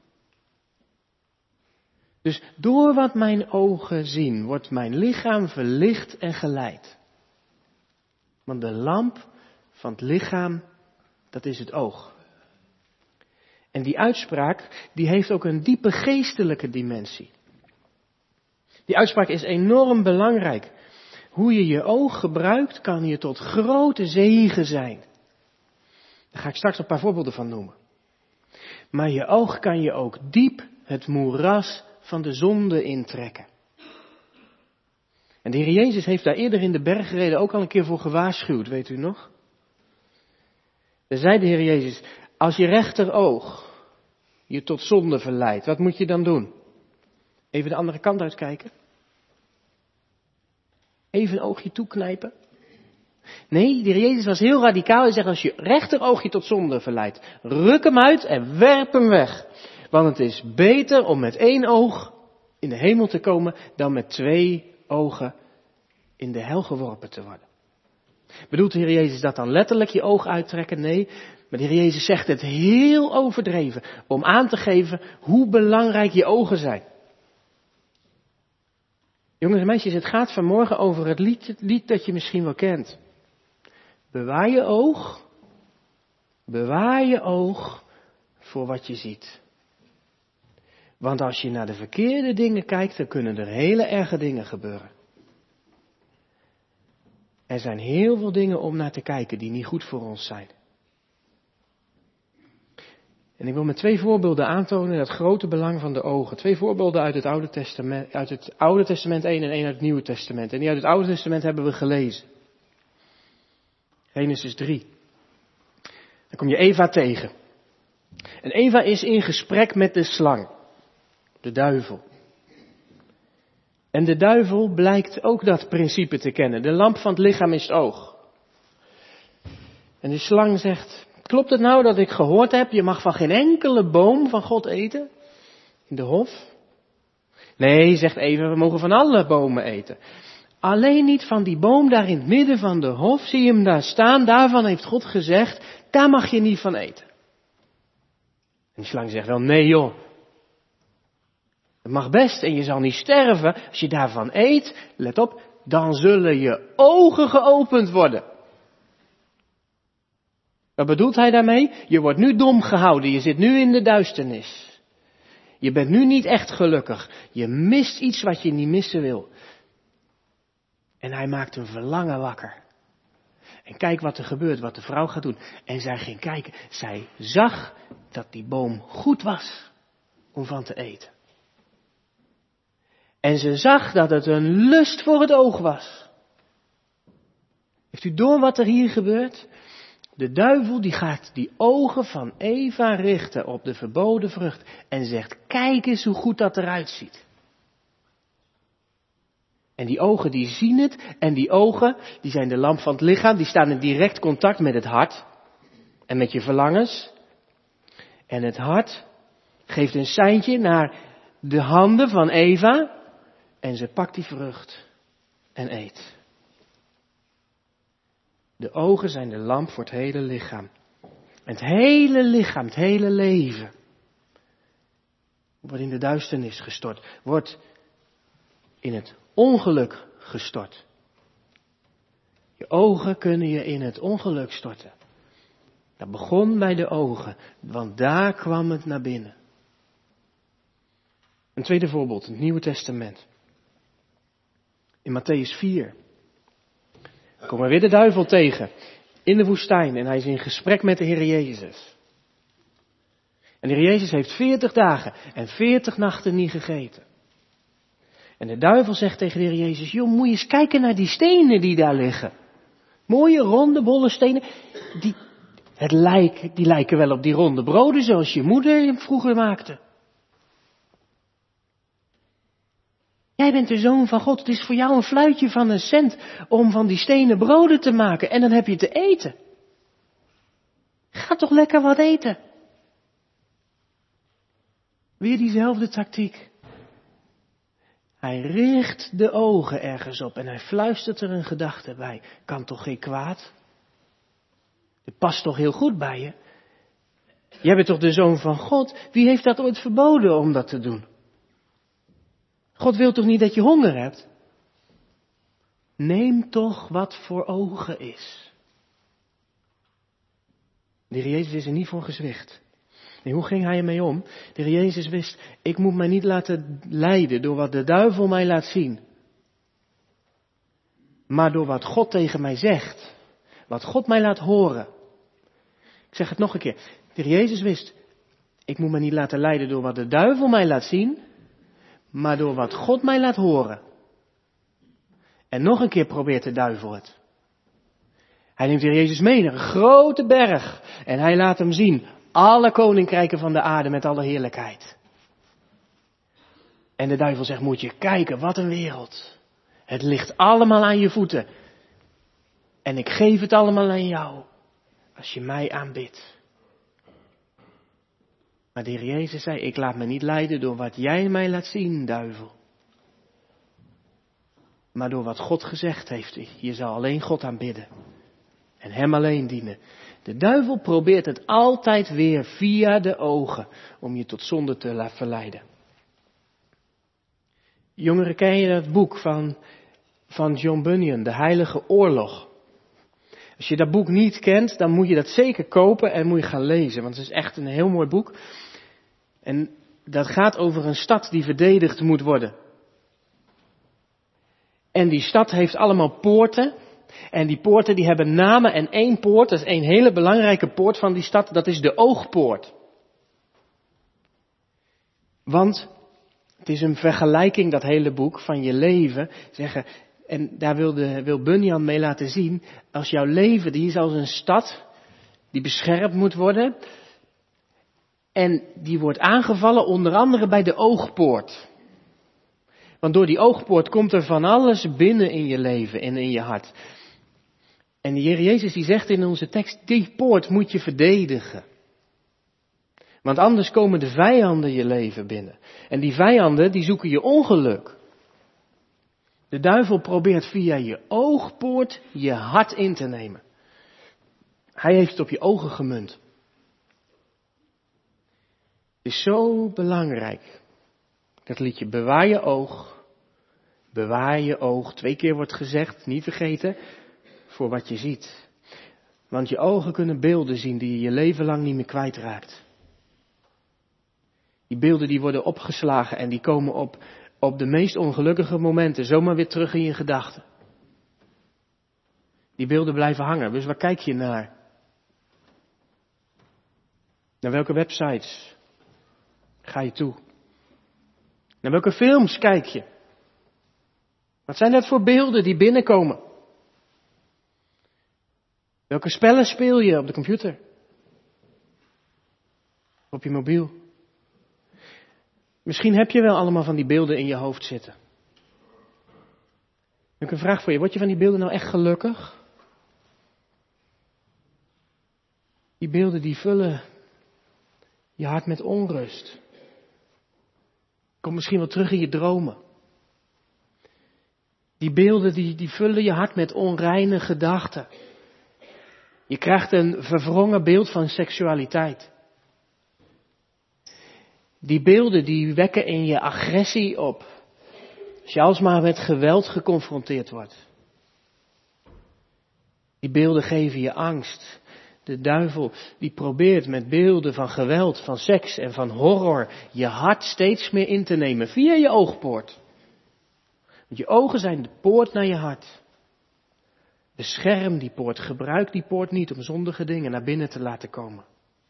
Dus door wat mijn ogen zien, wordt mijn lichaam verlicht en geleid. Want de lamp van het lichaam, dat is het oog. En die uitspraak, die heeft ook een diepe geestelijke dimensie. Die uitspraak is enorm belangrijk. Hoe je je oog gebruikt, kan je tot grote zegen zijn. Daar ga ik straks een paar voorbeelden van noemen. Maar je oog kan je ook diep het moeras van de zonde intrekken. En de Heer Jezus heeft daar eerder in de bergreden ook al een keer voor gewaarschuwd, weet u nog? Daar zei de Heer Jezus, als je rechteroog je tot zonde verleidt, wat moet je dan doen? Even de andere kant uitkijken. Even een oogje toeknijpen. Nee, de Heer Jezus was heel radicaal. Hij zegt, als je rechteroog je tot zonde verleidt, ruk hem uit en werp hem weg. Want het is beter om met één oog in de hemel te komen dan met twee ogen in de hel geworpen te worden. Bedoelt de Heer Jezus dat dan letterlijk je oog uittrekken? Nee, maar de Heer Jezus zegt het heel overdreven om aan te geven hoe belangrijk je ogen zijn. Jongens en meisjes, het gaat vanmorgen over het lied, het lied dat je misschien wel kent. Bewaar je oog, bewaar je oog voor wat je ziet. Want als je naar de verkeerde dingen kijkt, dan kunnen er hele erge dingen gebeuren. Er zijn heel veel dingen om naar te kijken die niet goed voor ons zijn. En ik wil met twee voorbeelden aantonen het grote belang van de ogen. Twee voorbeelden uit het Oude Testament, uit het Oude Testament één en één uit het Nieuwe Testament. En die uit het Oude Testament hebben we gelezen. Genesis drie. Dan kom je Eva tegen. En Eva is in gesprek met de slang, de duivel. En de duivel blijkt ook dat principe te kennen. De lamp van het lichaam is het oog. En de slang zegt, klopt het nou dat ik gehoord heb, je mag van geen enkele boom van God eten? In de hof? Nee, zegt Eva, we mogen van alle bomen eten. Alleen niet van die boom daar in het midden van de hof, zie je hem daar staan, daarvan heeft God gezegd, daar mag je niet van eten. En de slang zegt wel, nee joh. Het mag best en je zal niet sterven. Als je daarvan eet, let op, dan zullen je ogen geopend worden. Wat bedoelt hij daarmee? Je wordt nu dom gehouden, je zit nu in de duisternis. Je bent nu niet echt gelukkig. Je mist iets wat je niet missen wil. En hij maakt een verlangen wakker. En kijk wat er gebeurt, wat de vrouw gaat doen. En zij ging kijken. Zij zag dat die boom goed was om van te eten. En ze zag dat het een lust voor het oog was. Heeft u door wat er hier gebeurt? De duivel die gaat die ogen van Eva richten op de verboden vrucht. En zegt, kijk eens hoe goed dat eruit ziet. En die ogen die zien het. En die ogen die zijn de lamp van het lichaam. Die staan in direct contact met het hart. En met je verlangens. En het hart geeft een seintje naar de handen van Eva. En ze pakt die vrucht en eet. De ogen zijn de lamp voor het hele lichaam. En het hele lichaam, het hele leven, wordt in de duisternis gestort. Wordt in het ongeluk gestort. Je ogen kunnen je in het ongeluk storten. Dat begon bij de ogen, want daar kwam het naar binnen. Een tweede voorbeeld, het Nieuwe Testament. In Matthäus vier komen we weer de duivel tegen in de woestijn en hij is in gesprek met de Heer Jezus. En de Heer Jezus heeft veertig dagen en veertig nachten niet gegeten. En de duivel zegt tegen de Heer Jezus, joh, moet je eens kijken naar die stenen die daar liggen. Mooie, ronde, bolle stenen. Die, het lijk, die lijken wel op die ronde broden zoals je moeder hem vroeger maakte. Jij bent de zoon van God. Het is voor jou een fluitje van een cent om van die stenen broden te maken. En dan heb je te eten. Ga toch lekker wat eten. Weer diezelfde tactiek. Hij richt de ogen ergens op en hij fluistert er een gedachte bij. Kan toch geen kwaad? Het past toch heel goed bij je? Jij bent toch de zoon van God? Wie heeft dat ooit verboden om dat te doen? God wil toch niet dat je honger hebt? Neem toch wat voor ogen is. De Heer Jezus is er niet voor gezwicht. Nee, hoe ging hij ermee om? De Heer Jezus wist, ik moet mij niet laten leiden door wat de duivel mij laat zien. Maar door wat God tegen mij zegt. Wat God mij laat horen. Ik zeg het nog een keer. De Heer Jezus wist, ik moet mij niet laten leiden door wat de duivel mij laat zien. Maar door wat God mij laat horen. En nog een keer probeert de duivel het. Hij neemt de Heer Jezus mee naar een grote berg. En hij laat hem zien. Alle koninkrijken van de aarde met alle heerlijkheid. En de duivel zegt, moet je kijken, wat een wereld. Het ligt allemaal aan je voeten. En ik geef het allemaal aan jou. Als je mij aanbidt. Maar de Heer Jezus zei, ik laat me niet leiden door wat jij mij laat zien, duivel. Maar door wat God gezegd heeft. Je zal alleen God aanbidden. En hem alleen dienen. De duivel probeert het altijd weer via de ogen om je tot zonde te laten verleiden. Jongeren, ken je dat boek van, van John Bunyan, De Heilige Oorlog? Als je dat boek niet kent, dan moet je dat zeker kopen en moet je gaan lezen. Want het is echt een heel mooi boek. En dat gaat over een stad die verdedigd moet worden. En die stad heeft allemaal poorten. En die poorten die hebben namen en één poort, dat is één hele belangrijke poort van die stad, dat is de oogpoort. Want het is een vergelijking, dat hele boek, van je leven. Zeggen, en daar wil, de, wil Bunyan mee laten zien, als jouw leven, die is als een stad, die beschermd moet worden. En die wordt aangevallen onder andere bij de oogpoort. Want door die oogpoort komt er van alles binnen in je leven en in je hart. En de Heer Jezus die zegt in onze tekst, die poort moet je verdedigen. Want anders komen de vijanden je leven binnen. En die vijanden die zoeken je ongeluk. De duivel probeert via je oogpoort je hart in te nemen. Hij heeft het op je ogen gemunt. Het is zo belangrijk. Dat liedje, bewaar je oog. Bewaar je oog. Twee keer wordt gezegd, niet vergeten, voor wat je ziet. Want je ogen kunnen beelden zien die je je leven lang niet meer kwijtraakt. Die beelden die worden opgeslagen en die komen op, op de meest ongelukkige momenten zomaar weer terug in je gedachten. Die beelden blijven hangen, dus waar kijk je naar? Naar welke websites ga je toe? Naar welke films kijk je? Wat zijn dat voor beelden die binnenkomen? Welke spellen speel je op de computer? Op je mobiel? Misschien heb je wel allemaal van die beelden in je hoofd zitten. Ik heb een vraag voor je. Word je van die beelden nou echt gelukkig? Die beelden die vullen je hart met onrust. Kom misschien wel terug in je dromen. Die beelden die, die vullen je hart met onreine gedachten. Je krijgt een verwrongen beeld van seksualiteit. Die beelden die wekken in je agressie op. Als je alsmaar met geweld geconfronteerd wordt. Die beelden geven je angst. De duivel die probeert met beelden van geweld, van seks en van horror je hart steeds meer in te nemen via je oogpoort. Want je ogen zijn de poort naar je hart. Bescherm die poort, gebruik die poort niet om zondige dingen naar binnen te laten komen.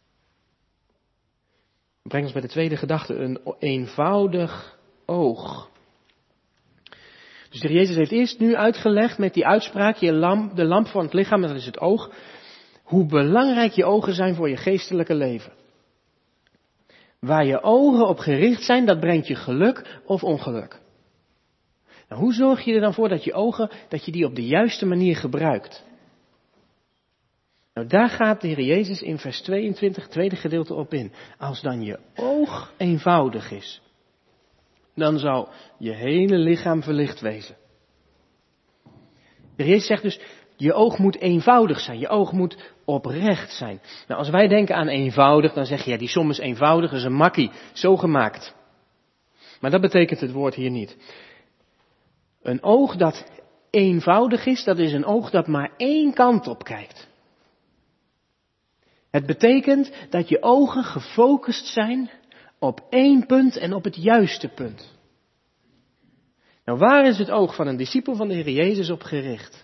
Breng ons bij de tweede gedachte, een eenvoudig oog. Dus de Heer Jezus heeft eerst nu uitgelegd met die uitspraak, je lamp, de lamp van het lichaam, dat is het oog, hoe belangrijk je ogen zijn voor je geestelijke leven. Waar je ogen op gericht zijn, dat brengt je geluk of ongeluk. Nou, hoe zorg je er dan voor dat je ogen, dat je die op de juiste manier gebruikt? Nou, daar gaat de Heer Jezus in vers tweeëntwintig, het tweede gedeelte op in. Als dan je oog eenvoudig is, dan zal je hele lichaam verlicht wezen. De Heer Jezus zegt dus, je oog moet eenvoudig zijn, je oog moet oprecht zijn. Nou, als wij denken aan eenvoudig, dan zeg je, ja, die som is eenvoudig, is een makkie, zo gemaakt. Maar dat betekent het woord hier niet. Een oog dat eenvoudig is, dat is een oog dat maar één kant op kijkt. Het betekent dat je ogen gefocust zijn op één punt en op het juiste punt. Nou, waar is het oog van een discipel van de Heer Jezus op gericht?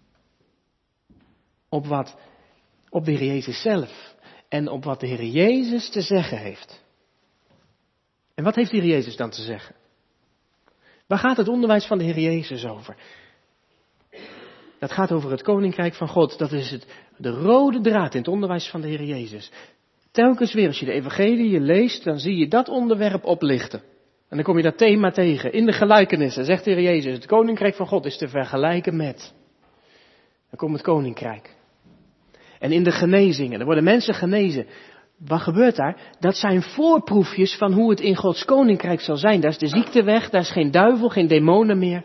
Op wat? Op de Heer Jezus zelf. En op wat de Heer Jezus te zeggen heeft. En wat heeft de Heer Jezus dan te zeggen? Waar gaat het onderwijs van de Heer Jezus over? Dat gaat over het Koninkrijk van God. Dat is het, de rode draad in het onderwijs van de Heer Jezus. Telkens weer als je de evangelie leest, dan zie je dat onderwerp oplichten. En dan kom je dat thema tegen. In de gelijkenissen zegt de Heer Jezus, het Koninkrijk van God is te vergelijken met. Dan komt het Koninkrijk. En in de genezingen, er worden mensen genezen. Wat gebeurt daar? Dat zijn voorproefjes van hoe het in Gods Koninkrijk zal zijn. Daar is de ziekte weg, daar is geen duivel, geen demonen meer.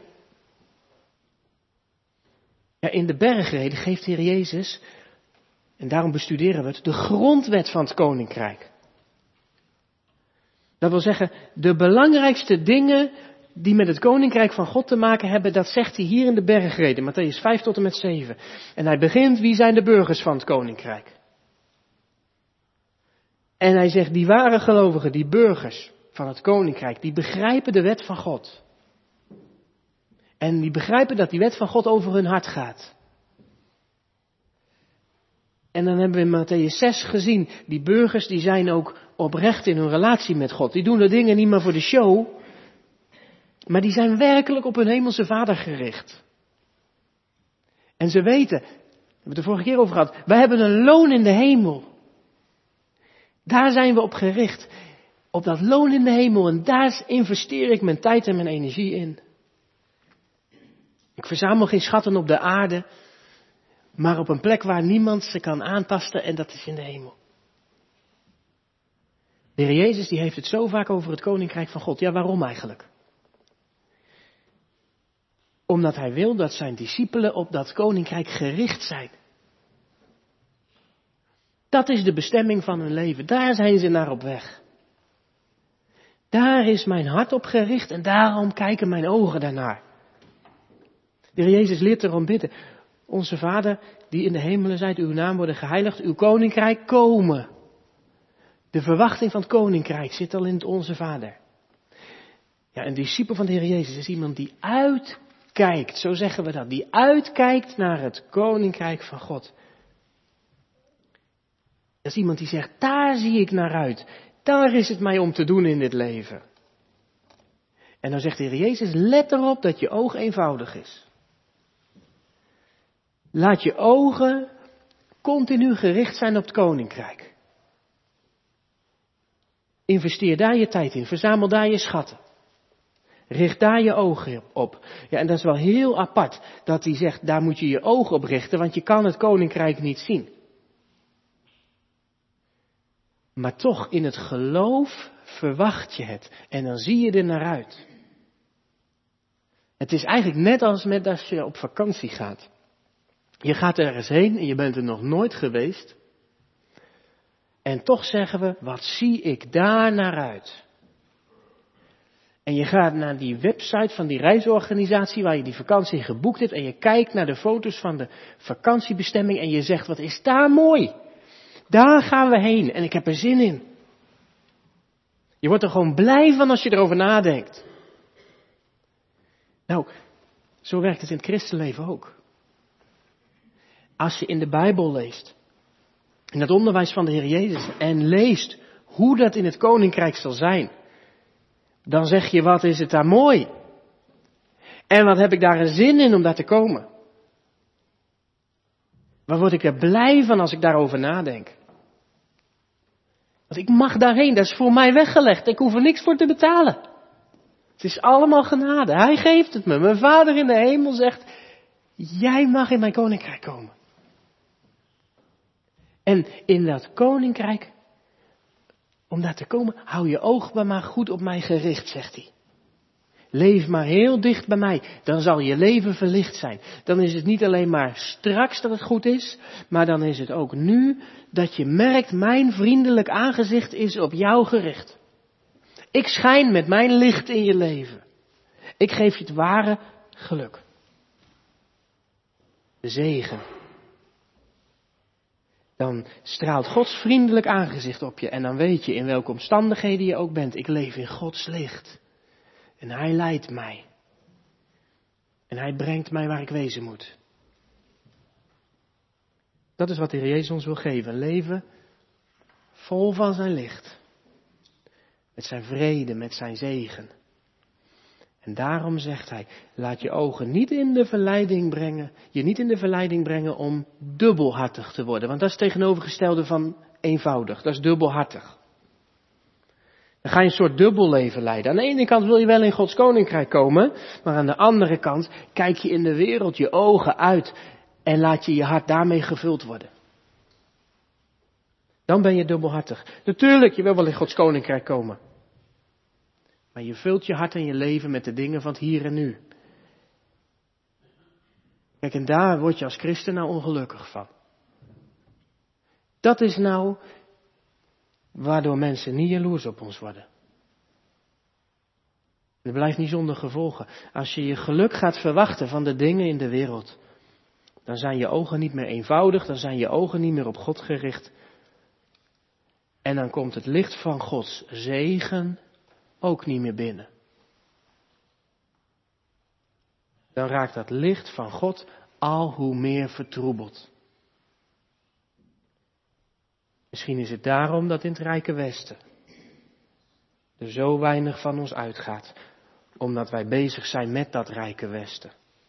Ja, in de bergreden geeft de Heer Jezus, en daarom bestuderen we het, de grondwet van het Koninkrijk. Dat wil zeggen, de belangrijkste dingen die met het koninkrijk van God te maken hebben, dat zegt hij hier in de bergreden, Mattheüs vijf tot en met zeven. En hij begint, wie zijn de burgers van het koninkrijk? En hij zegt, die ware gelovigen, die burgers van het koninkrijk, die begrijpen de wet van God. En die begrijpen dat die wet van God over hun hart gaat. En dan hebben we in Mattheüs zes gezien, die burgers die zijn ook oprecht in hun relatie met God. Die doen de dingen niet meer voor de show, maar die zijn werkelijk op hun hemelse Vader gericht. En ze weten, we hebben het de vorige keer over gehad, wij hebben een loon in de hemel. Daar zijn we op gericht. Op dat loon in de hemel. En daar investeer ik mijn tijd en mijn energie in. Ik verzamel geen schatten op de aarde. Maar op een plek waar niemand ze kan aantasten. En dat is in de hemel. De Heer Jezus die heeft het zo vaak over het koninkrijk van God. Ja, waarom eigenlijk? Omdat hij wil dat zijn discipelen op dat koninkrijk gericht zijn. Dat is de bestemming van hun leven. Daar zijn ze naar op weg. Daar is mijn hart op gericht en daarom kijken mijn ogen daarnaar. De Heer Jezus leert erom bidden. Onze Vader die in de hemelen zijt, uw naam worden geheiligd, uw koninkrijk komen. De verwachting van het koninkrijk zit al in het Onze Vader. Ja, een discipel van de Heer Jezus is iemand die uitkijkt, zo zeggen we dat, die uitkijkt naar het koninkrijk van God. Dat is iemand die zegt, daar zie ik naar uit. Daar is het mij om te doen in dit leven. En dan zegt de Heer Jezus, let erop dat je oog eenvoudig is. Laat je ogen continu gericht zijn op het koninkrijk. Investeer daar je tijd in, verzamel daar je schatten. Richt daar je ogen op. Ja, en dat is wel heel apart dat hij zegt, daar moet je je ogen op richten, want je kan het koninkrijk niet zien. Maar toch in het geloof verwacht je het. En dan zie je er naar uit. Het is eigenlijk net als met als je op vakantie gaat. Je gaat ergens heen en je bent er nog nooit geweest. En toch zeggen we, wat zie ik daar naar uit? En je gaat naar die website van die reisorganisatie waar je die vakantie geboekt hebt. En je kijkt naar de foto's van de vakantiebestemming en je zegt, wat is daar mooi? Daar gaan we heen en ik heb er zin in. Je wordt er gewoon blij van als je erover nadenkt. Nou, zo werkt het in het christenleven ook. Als je in de Bijbel leest, in het onderwijs van de Heer Jezus, en leest hoe dat in het koninkrijk zal zijn, dan zeg je, wat is het daar mooi? En wat heb ik daar een zin in om daar te komen? Waar word ik er blij van als ik daarover nadenk? Want ik mag daarheen, dat is voor mij weggelegd. Ik hoef er niks voor te betalen. Het is allemaal genade. Hij geeft het me. Mijn Vader in de hemel zegt, jij mag in mijn koninkrijk komen. En in dat koninkrijk, om daar te komen, hou je oog maar goed op mij gericht, zegt hij. Leef maar heel dicht bij mij, dan zal je leven verlicht zijn. Dan is het niet alleen maar straks dat het goed is, maar dan is het ook nu dat je merkt, mijn vriendelijk aangezicht is op jou gericht. Ik schijn met mijn licht in je leven. Ik geef je het ware geluk. De zegen. Dan straalt Gods vriendelijk aangezicht op je en dan weet je in welke omstandigheden je ook bent. Ik leef in Gods licht. En hij leidt mij. En hij brengt mij waar ik wezen moet. Dat is wat de Heer Jezus ons wil geven. Een leven vol van zijn licht. Met zijn vrede, met zijn zegen. En daarom zegt hij, laat je ogen niet in de verleiding brengen, je niet in de verleiding brengen om dubbelhartig te worden. Want dat is het tegenovergestelde van eenvoudig. Dat is dubbelhartig. Dan ga je een soort dubbelleven leiden. Aan de ene kant wil je wel in Gods koninkrijk komen, maar aan de andere kant kijk je in de wereld je ogen uit en laat je je hart daarmee gevuld worden. Dan ben je dubbelhartig. Natuurlijk, je wil wel in Gods koninkrijk komen. Maar je vult je hart en je leven met de dingen van het hier en nu. Kijk, en daar word je als christen nou ongelukkig van. Dat is nou waardoor mensen niet jaloers op ons worden. Het blijft niet zonder gevolgen. Als je je geluk gaat verwachten van de dingen in de wereld, dan zijn je ogen niet meer eenvoudig, dan zijn je ogen niet meer op God gericht. En dan komt het licht van Gods zegen ook niet meer binnen. Dan raakt dat licht van God al hoe meer vertroebeld. Misschien is het daarom dat in het Rijke Westen er zo weinig van ons uitgaat, omdat wij bezig zijn met dat Rijke Westen.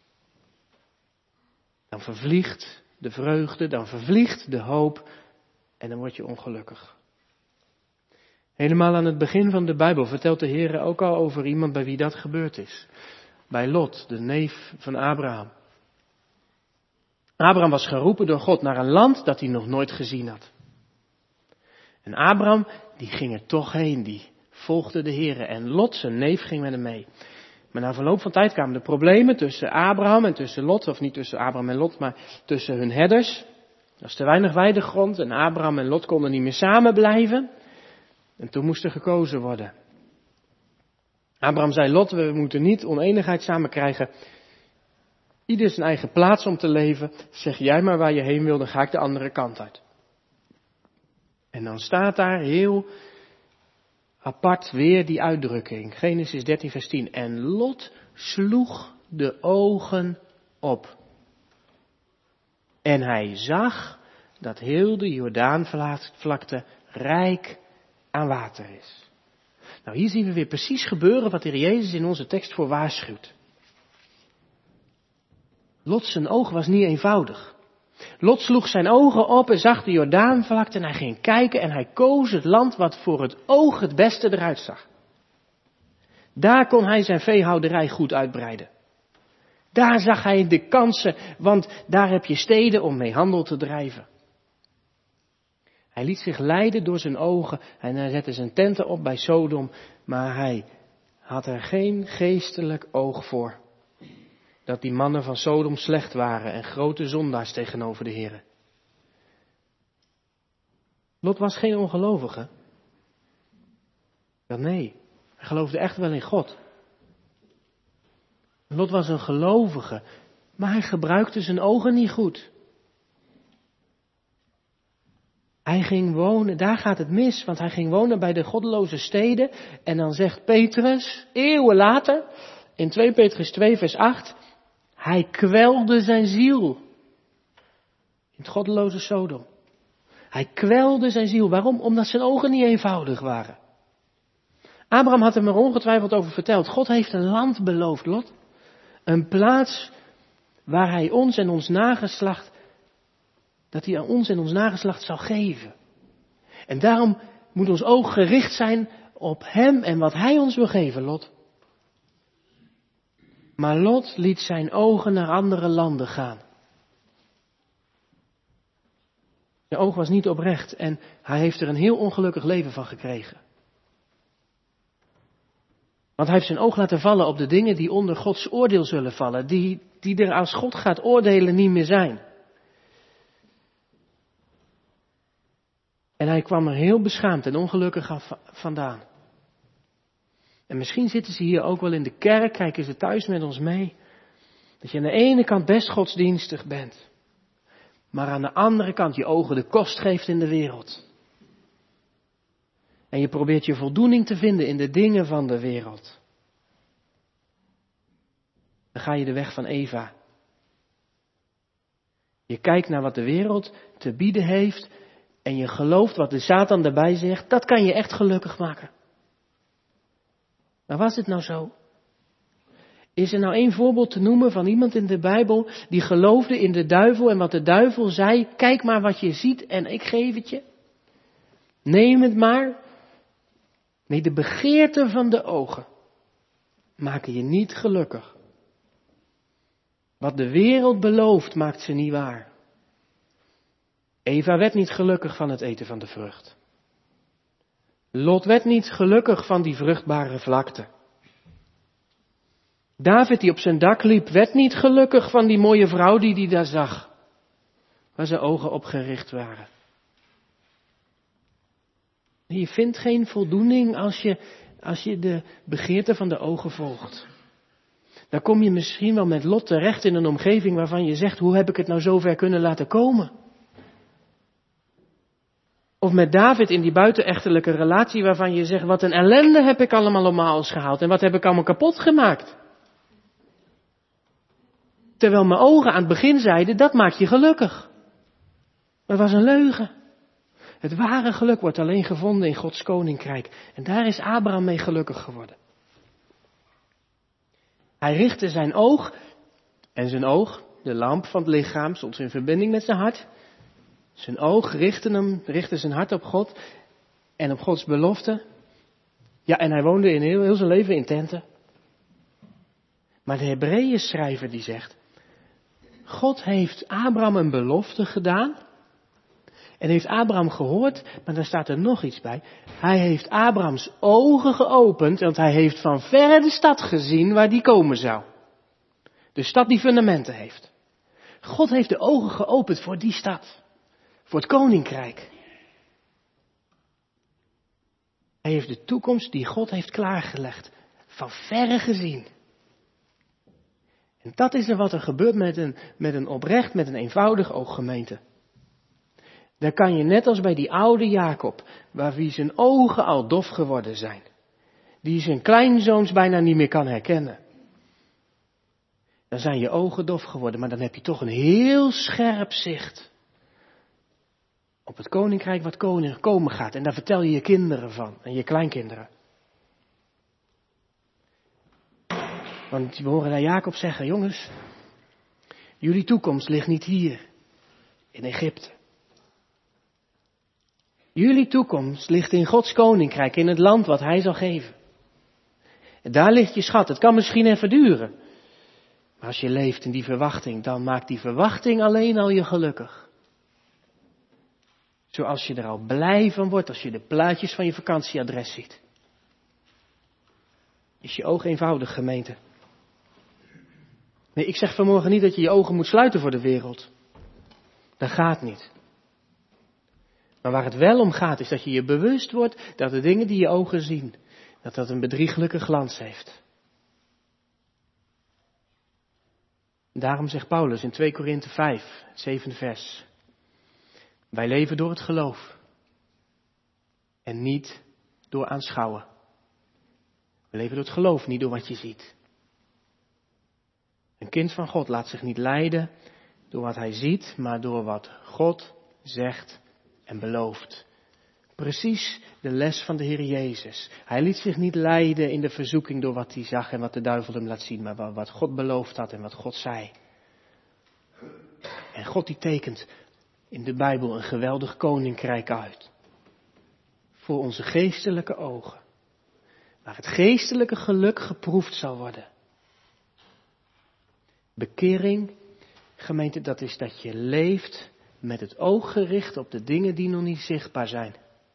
Dan vervliegt de vreugde, dan vervliegt de hoop en dan word je ongelukkig. Helemaal aan het begin van de Bijbel vertelt de Heer ook al over iemand bij wie dat gebeurd is. Bij Lot, de neef van Abraham. Abraham was geroepen door God naar een land dat hij nog nooit gezien had. En Abraham, die ging er toch heen, die volgde de Heer. En Lot, zijn neef, ging met hem mee. Maar na verloop van tijd kwamen de problemen tussen Abraham en tussen Lot, of niet tussen Abraham en Lot, maar tussen hun herders. Er was te weinig weidegrond en Abraham en Lot konden niet meer samen blijven. En toen moest er gekozen worden. Abraham zei, Lot, we moeten niet oneenigheid samen krijgen. Ieder zijn eigen plaats om te leven. Zeg jij maar waar je heen wil, dan ga ik de andere kant uit. En dan staat daar heel apart weer die uitdrukking. Genesis dertien vers tien. En Lot sloeg de ogen op. En hij zag dat heel de Jordaanvlakte rijk aan water is. Nou, hier zien we weer precies gebeuren wat de Heer Jezus in onze tekst voor waarschuwt. Lot zijn oog was niet eenvoudig. Lot sloeg zijn ogen op en zag de Jordaanvlakte en hij ging kijken en hij koos het land wat voor het oog het beste eruit zag. Daar kon hij zijn veehouderij goed uitbreiden. Daar zag hij de kansen, want daar heb je steden om mee handel te drijven. Hij liet zich leiden door zijn ogen en hij zette zijn tenten op bij Sodom, maar hij had er geen geestelijk oog voor. Dat die mannen van Sodom slecht waren en grote zondaars tegenover de Heer. Lot was geen ongelovige. Wel nee, hij geloofde echt wel in God. Lot was een gelovige, maar hij gebruikte zijn ogen niet goed. Hij ging wonen, daar gaat het mis, want hij ging wonen bij de goddeloze steden. En dan zegt Petrus, eeuwen later, in twee Petrus twee vers acht, hij kwelde zijn ziel. In het goddeloze Sodom. Hij kwelde zijn ziel. Waarom? Omdat zijn ogen niet eenvoudig waren. Abraham had hem er ongetwijfeld over verteld. God heeft een land beloofd, Lot. Een plaats waar hij ons en ons nageslacht, dat hij aan ons en ons nageslacht zal geven. En daarom moet ons oog gericht zijn op hem en wat hij ons wil geven, Lot. Maar Lot liet zijn ogen naar andere landen gaan. Zijn oog was niet oprecht en hij heeft er een heel ongelukkig leven van gekregen. Want hij heeft zijn oog laten vallen op de dingen die onder Gods oordeel zullen vallen. Die, die er als God gaat oordelen niet meer zijn. En hij kwam er heel beschaamd en ongelukkig vandaan. En misschien zitten ze hier ook wel in de kerk, kijken ze thuis met ons mee. Dat je aan de ene kant best godsdienstig bent. Maar aan de andere kant je ogen de kost geeft in de wereld. En je probeert je voldoening te vinden in de dingen van de wereld. Dan ga je de weg van Eva. Je kijkt naar wat de wereld te bieden heeft. En je gelooft wat de Satan daarbij zegt. Dat kan je echt gelukkig maken. Maar was het nou zo? Is er nou één voorbeeld te noemen van iemand in de Bijbel die geloofde in de duivel en wat de duivel zei? Kijk maar wat je ziet en ik geef het je. Neem het maar. Nee, de begeerten van de ogen maken je niet gelukkig. Wat de wereld belooft maakt ze niet waar. Eva werd niet gelukkig van het eten van de vrucht. Lot werd niet gelukkig van die vruchtbare vlakte. David die op zijn dak liep, werd niet gelukkig van die mooie vrouw die hij daar zag. Waar zijn ogen op gericht waren. Je vindt geen voldoening als je als je de begeerte van de ogen volgt, dan kom je misschien wel met Lot terecht in een omgeving waarvan je zegt, hoe heb ik het nou zover kunnen laten komen? Of met David in die buitenechtelijke relatie waarvan je zegt, wat een ellende heb ik allemaal op mijn hals gehaald en wat heb ik allemaal kapot gemaakt? Terwijl mijn ogen aan het begin zeiden, dat maakt je gelukkig. Maar het was een leugen. Het ware geluk wordt alleen gevonden in Gods koninkrijk. En daar is Abraham mee gelukkig geworden. Hij richtte zijn oog, en zijn oog, de lamp van het lichaam, stond in verbinding met zijn hart. Zijn oog richtte hem, richtte zijn hart op God en op Gods belofte. Ja, en hij woonde in heel, heel zijn leven in tenten. Maar de Hebreeën schrijver die zegt, God heeft Abraham een belofte gedaan. En heeft Abraham gehoord, maar daar staat er nog iets bij. Hij heeft Abrahams ogen geopend, want hij heeft van verre de stad gezien waar die komen zou. De stad die fundamenten heeft. God heeft de ogen geopend voor die stad. Voor het koninkrijk. Hij heeft de toekomst die God heeft klaargelegd, van verre gezien. En dat is er wat er gebeurt met een, met een oprecht, met een eenvoudig ooggemeente. Daar kan je net als bij die oude Jacob, waar wie zijn ogen al dof geworden zijn. Die zijn kleinzoons bijna niet meer kan herkennen. Dan zijn je ogen dof geworden, maar dan heb je toch een heel scherp zicht. Op het koninkrijk wat koning komen gaat. En daar vertel je je kinderen van en je kleinkinderen. Want we horen naar Jacob zeggen, jongens, jullie toekomst ligt niet hier, in Egypte. Jullie toekomst ligt in Gods koninkrijk, in het land wat hij zal geven. En daar ligt je schat. Het kan misschien even duren. Maar als je leeft in die verwachting, dan maakt die verwachting alleen al je gelukkig. Zoals je er al blij van wordt als je de plaatjes van je vakantieadres ziet. Is je oog eenvoudig, gemeente? Nee, ik zeg vanmorgen niet dat je je ogen moet sluiten voor de wereld. Dat gaat niet. Maar waar het wel om gaat, is dat je je bewust wordt dat de dingen die je ogen zien, dat dat een bedrieglijke glans heeft. Daarom zegt Paulus in twee Korinthe vijf, het zevende vers. Wij leven door het geloof. En niet door aanschouwen. We leven door het geloof, niet door wat je ziet. Een kind van God laat zich niet leiden door wat hij ziet, maar door wat God zegt en belooft. Precies de les van de Heer Jezus. Hij liet zich niet leiden in de verzoeking door wat hij zag en wat de duivel hem laat zien, maar wat God beloofd had en wat God zei. En God die tekent in de Bijbel een geweldig koninkrijk uit. Voor onze geestelijke ogen. Waar het geestelijke geluk geproefd zal worden. Bekering, gemeente, dat is dat je leeft met het oog gericht op de dingen die nog niet zichtbaar zijn.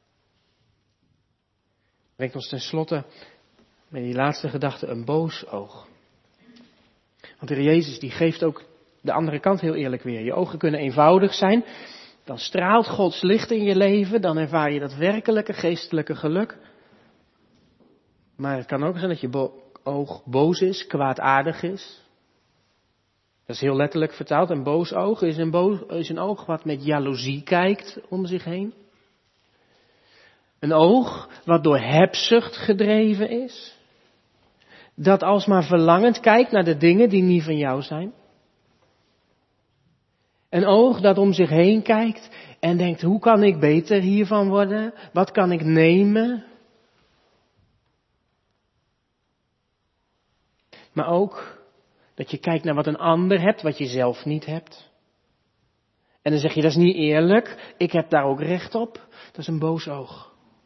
Brengt ons tenslotte met die laatste gedachte een boos oog. Want de Heer Jezus die geeft ook de andere kant heel eerlijk weer. Je ogen kunnen eenvoudig zijn. Dan straalt Gods licht in je leven. Dan ervaar je dat werkelijke geestelijke geluk. Maar het kan ook zijn dat je bo- oog boos is, kwaadaardig is. Dat is heel letterlijk vertaald. Een boos oog is een, boos, is een oog wat met jaloezie kijkt om zich heen. Een oog wat door hebzucht gedreven is. Dat alsmaar verlangend kijkt naar de dingen die niet van jou zijn. Een oog dat om zich heen kijkt en denkt, hoe kan ik beter hiervan worden? Wat kan ik nemen? Maar ook dat je kijkt naar wat een ander hebt, wat je zelf niet hebt. En dan zeg je, dat is niet eerlijk, ik heb daar ook recht op. Dat is een boos oog.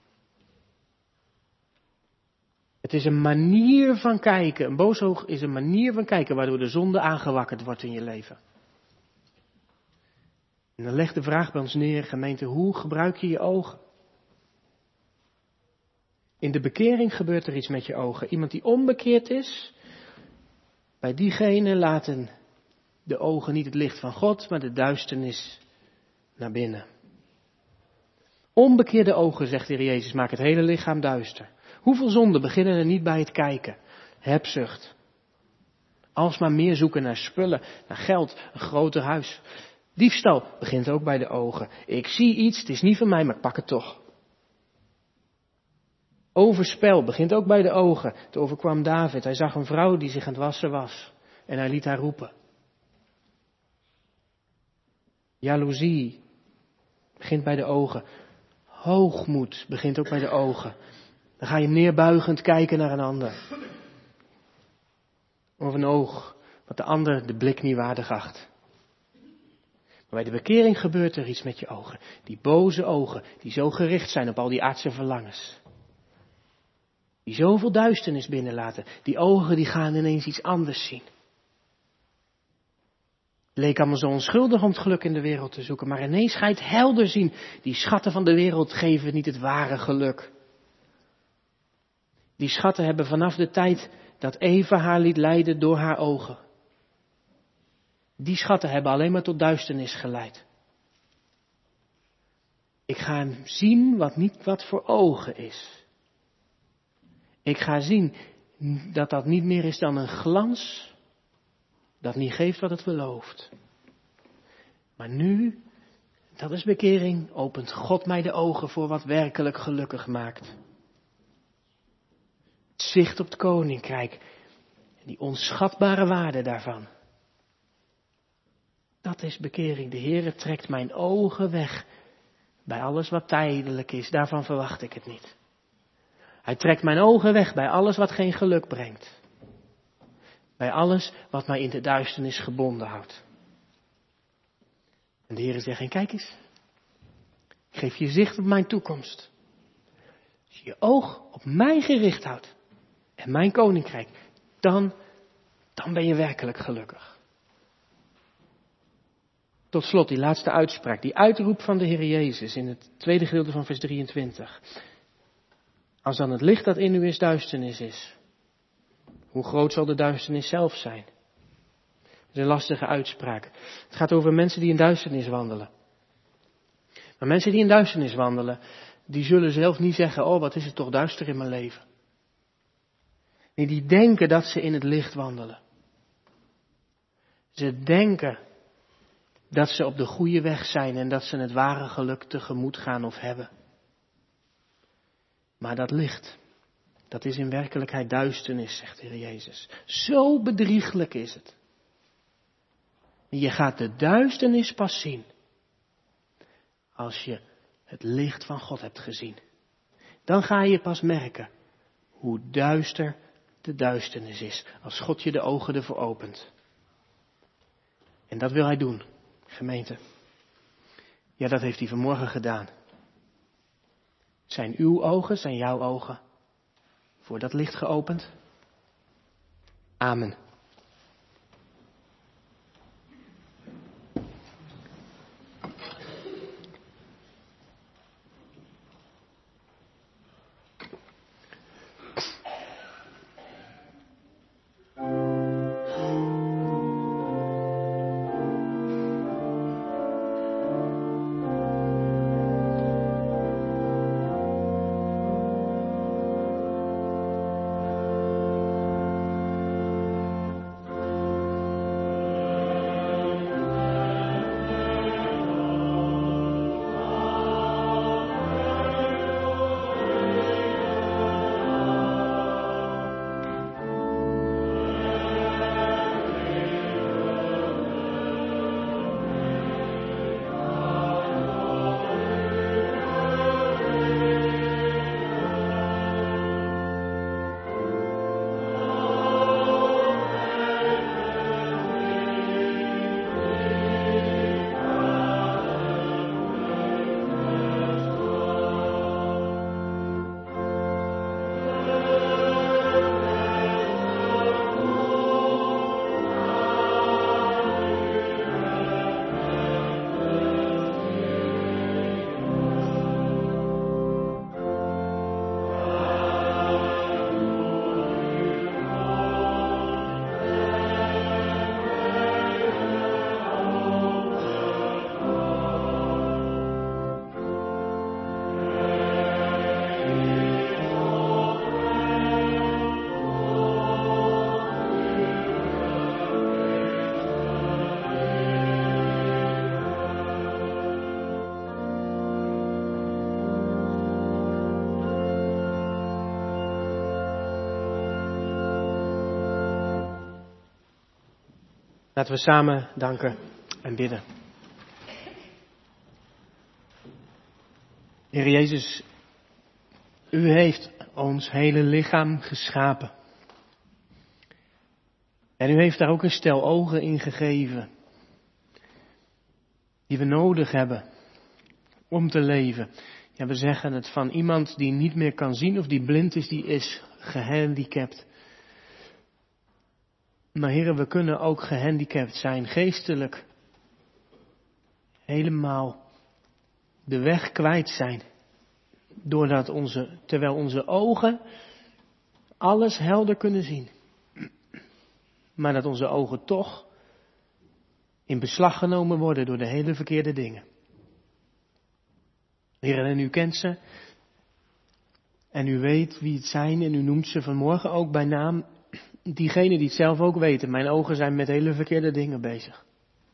Het is een manier van kijken. Een boos oog is een manier van kijken waardoor de zonde aangewakkerd wordt in je leven. En dan legt de vraag bij ons neer, gemeente, hoe gebruik je je ogen? In de bekering gebeurt er iets met je ogen. Iemand die onbekeerd is, bij diegene laten de ogen niet het licht van God, maar de duisternis naar binnen. Onbekeerde ogen, zegt de Heer Jezus, maken het hele lichaam duister. Hoeveel zonden beginnen er niet bij het kijken? Hebzucht. Alsmaar meer zoeken naar spullen, naar geld, een groter huis. Diefstal begint ook bij de ogen. Ik zie iets, het is niet van mij, maar ik pak het toch. Overspel begint ook bij de ogen. Het overkwam David. Hij zag een vrouw die zich aan het wassen was. En hij liet haar roepen. Jaloezie begint bij de ogen. Hoogmoed begint ook bij de ogen. Dan ga je neerbuigend kijken naar een ander. Of een oog wat de ander de blik niet waardig acht. Maar bij de bekering gebeurt er iets met je ogen. Die boze ogen die zo gericht zijn op al die aardse verlangens. Die zoveel duisternis binnenlaten. Die ogen die gaan ineens iets anders zien. Het leek allemaal zo onschuldig om het geluk in de wereld te zoeken. Maar ineens ga je het helder zien. Die schatten van de wereld geven niet het ware geluk. Die schatten hebben vanaf de tijd dat Eva haar liet leiden door haar ogen. Die schatten hebben alleen maar tot duisternis geleid. Ik ga zien wat niet wat voor ogen is. Ik ga zien dat dat niet meer is dan een glans dat niet geeft wat het belooft. Maar nu, dat is bekering, opent God mij de ogen voor wat werkelijk gelukkig maakt. Het zicht op het koninkrijk, die onschatbare waarde daarvan. Dat is bekering. De Heere trekt mijn ogen weg bij alles wat tijdelijk is. Daarvan verwacht ik het niet. Hij trekt mijn ogen weg bij alles wat geen geluk brengt. Bij alles wat mij in de duisternis gebonden houdt. En de Heere zegt, en kijk eens. Ik geef je zicht op mijn toekomst. Als je je oog op mij gericht houdt. En mijn koninkrijk. Dan, dan ben je werkelijk gelukkig. Tot slot die laatste uitspraak. Die uitroep van de Heer Jezus in het tweede gedeelte van vers drieëntwintig. Als dan het licht dat in u is duisternis is. Hoe groot zal de duisternis zelf zijn? Dat is een lastige uitspraak. Het gaat over mensen die in duisternis wandelen. Maar mensen die in duisternis wandelen, die zullen zelf niet zeggen, oh wat is het toch duister in mijn leven. Nee, die denken dat ze in het licht wandelen. Ze denken dat ze op de goede weg zijn en dat ze het ware geluk tegemoet gaan of hebben. Maar dat licht, dat is in werkelijkheid duisternis, zegt de Heer Jezus. Zo bedrieglijk is het. Je gaat de duisternis pas zien als je het licht van God hebt gezien. Dan ga je pas merken hoe duister de duisternis is, als God je de ogen ervoor opent. En dat wil Hij doen, gemeente. Ja, dat heeft Hij vanmorgen gedaan. Zijn uw ogen, zijn jouw ogen voor dat licht geopend? Amen. Laten we samen danken en bidden. Heer Jezus, u heeft ons hele lichaam geschapen. En u heeft daar ook een stel ogen in gegeven, die we nodig hebben om te leven. Ja, we zeggen het van iemand die niet meer kan zien of die blind is, die is gehandicapt. Maar heren, we kunnen ook gehandicapt zijn, geestelijk. Helemaal de weg kwijt zijn. Doordat onze, terwijl onze ogen alles helder kunnen zien. Maar dat onze ogen toch in beslag genomen worden door de hele verkeerde dingen. Heren, en u kent ze. En u weet wie het zijn en u noemt ze vanmorgen ook bij naam. Diegenen die het zelf ook weten, mijn ogen zijn met hele verkeerde dingen bezig.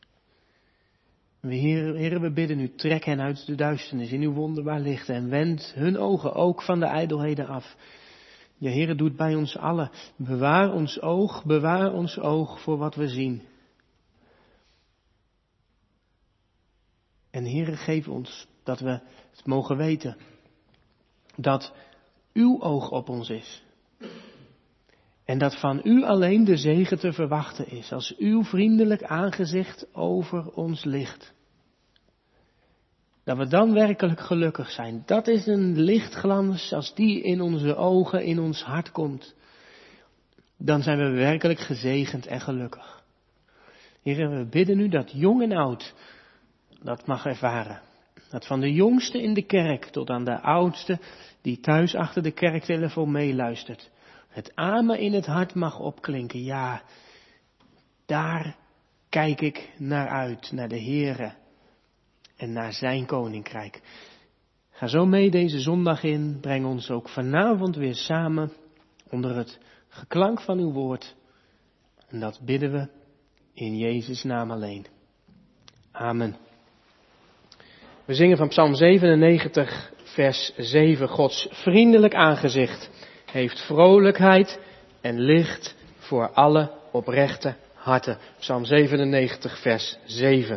Heren, we bidden u, trek hen uit de duisternis in uw wonderbaar licht en wend hun ogen ook van de ijdelheden af. Ja, Heren, doet bij ons allen. Bewaar ons oog, bewaar ons oog voor wat we zien. En Heren, geef ons dat we het mogen weten, dat uw oog op ons is. En dat van u alleen de zegen te verwachten is, als uw vriendelijk aangezicht over ons ligt. Dat we dan werkelijk gelukkig zijn. Dat is een lichtglans, als die in onze ogen, in ons hart komt. Dan zijn we werkelijk gezegend en gelukkig. Heer, we bidden u dat jong en oud dat mag ervaren. Dat van de jongste in de kerk tot aan de oudste die thuis achter de kerktelefoon meeluistert. Het amen in het hart mag opklinken. Ja, daar kijk ik naar uit, naar de Heere en naar zijn koninkrijk. Ga zo mee deze zondag in. Breng ons ook vanavond weer samen onder het geklank van uw woord. En dat bidden we in Jezus' naam alleen. Amen. We zingen van Psalm zevenennegentig, vers zeven. Gods vriendelijk aangezicht heeft vrolijkheid en licht voor alle oprechte harten. Psalm zevenennegentig, vers zeven.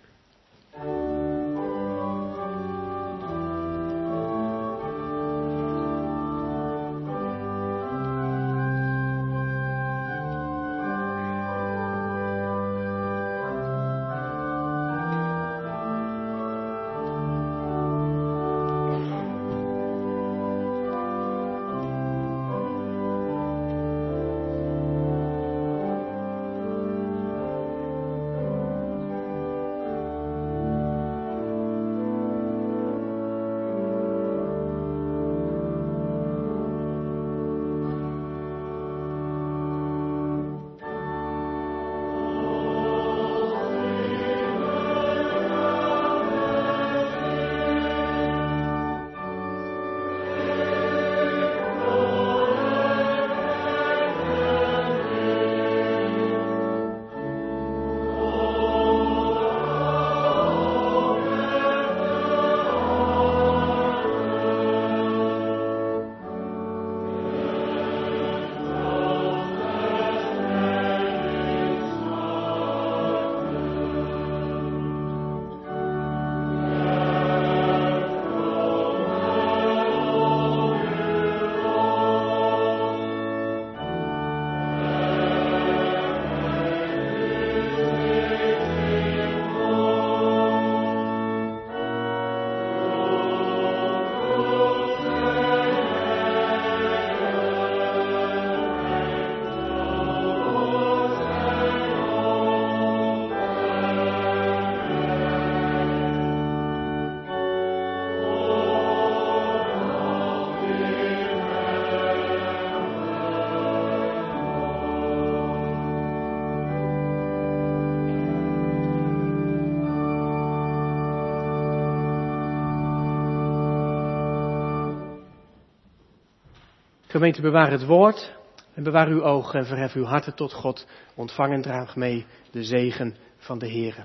Gemeente, bewaar het woord en bewaar uw ogen en verhef uw harten tot God. Ontvang en draag mee de zegen van de Heere.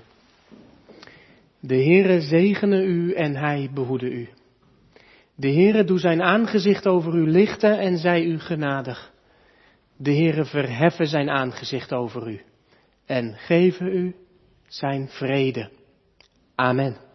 De Heere zegene u en hij behoede u. De Heere doe zijn aangezicht over u lichten en zij u genadig. De Heere verheffen zijn aangezicht over u en geven u zijn vrede. Amen.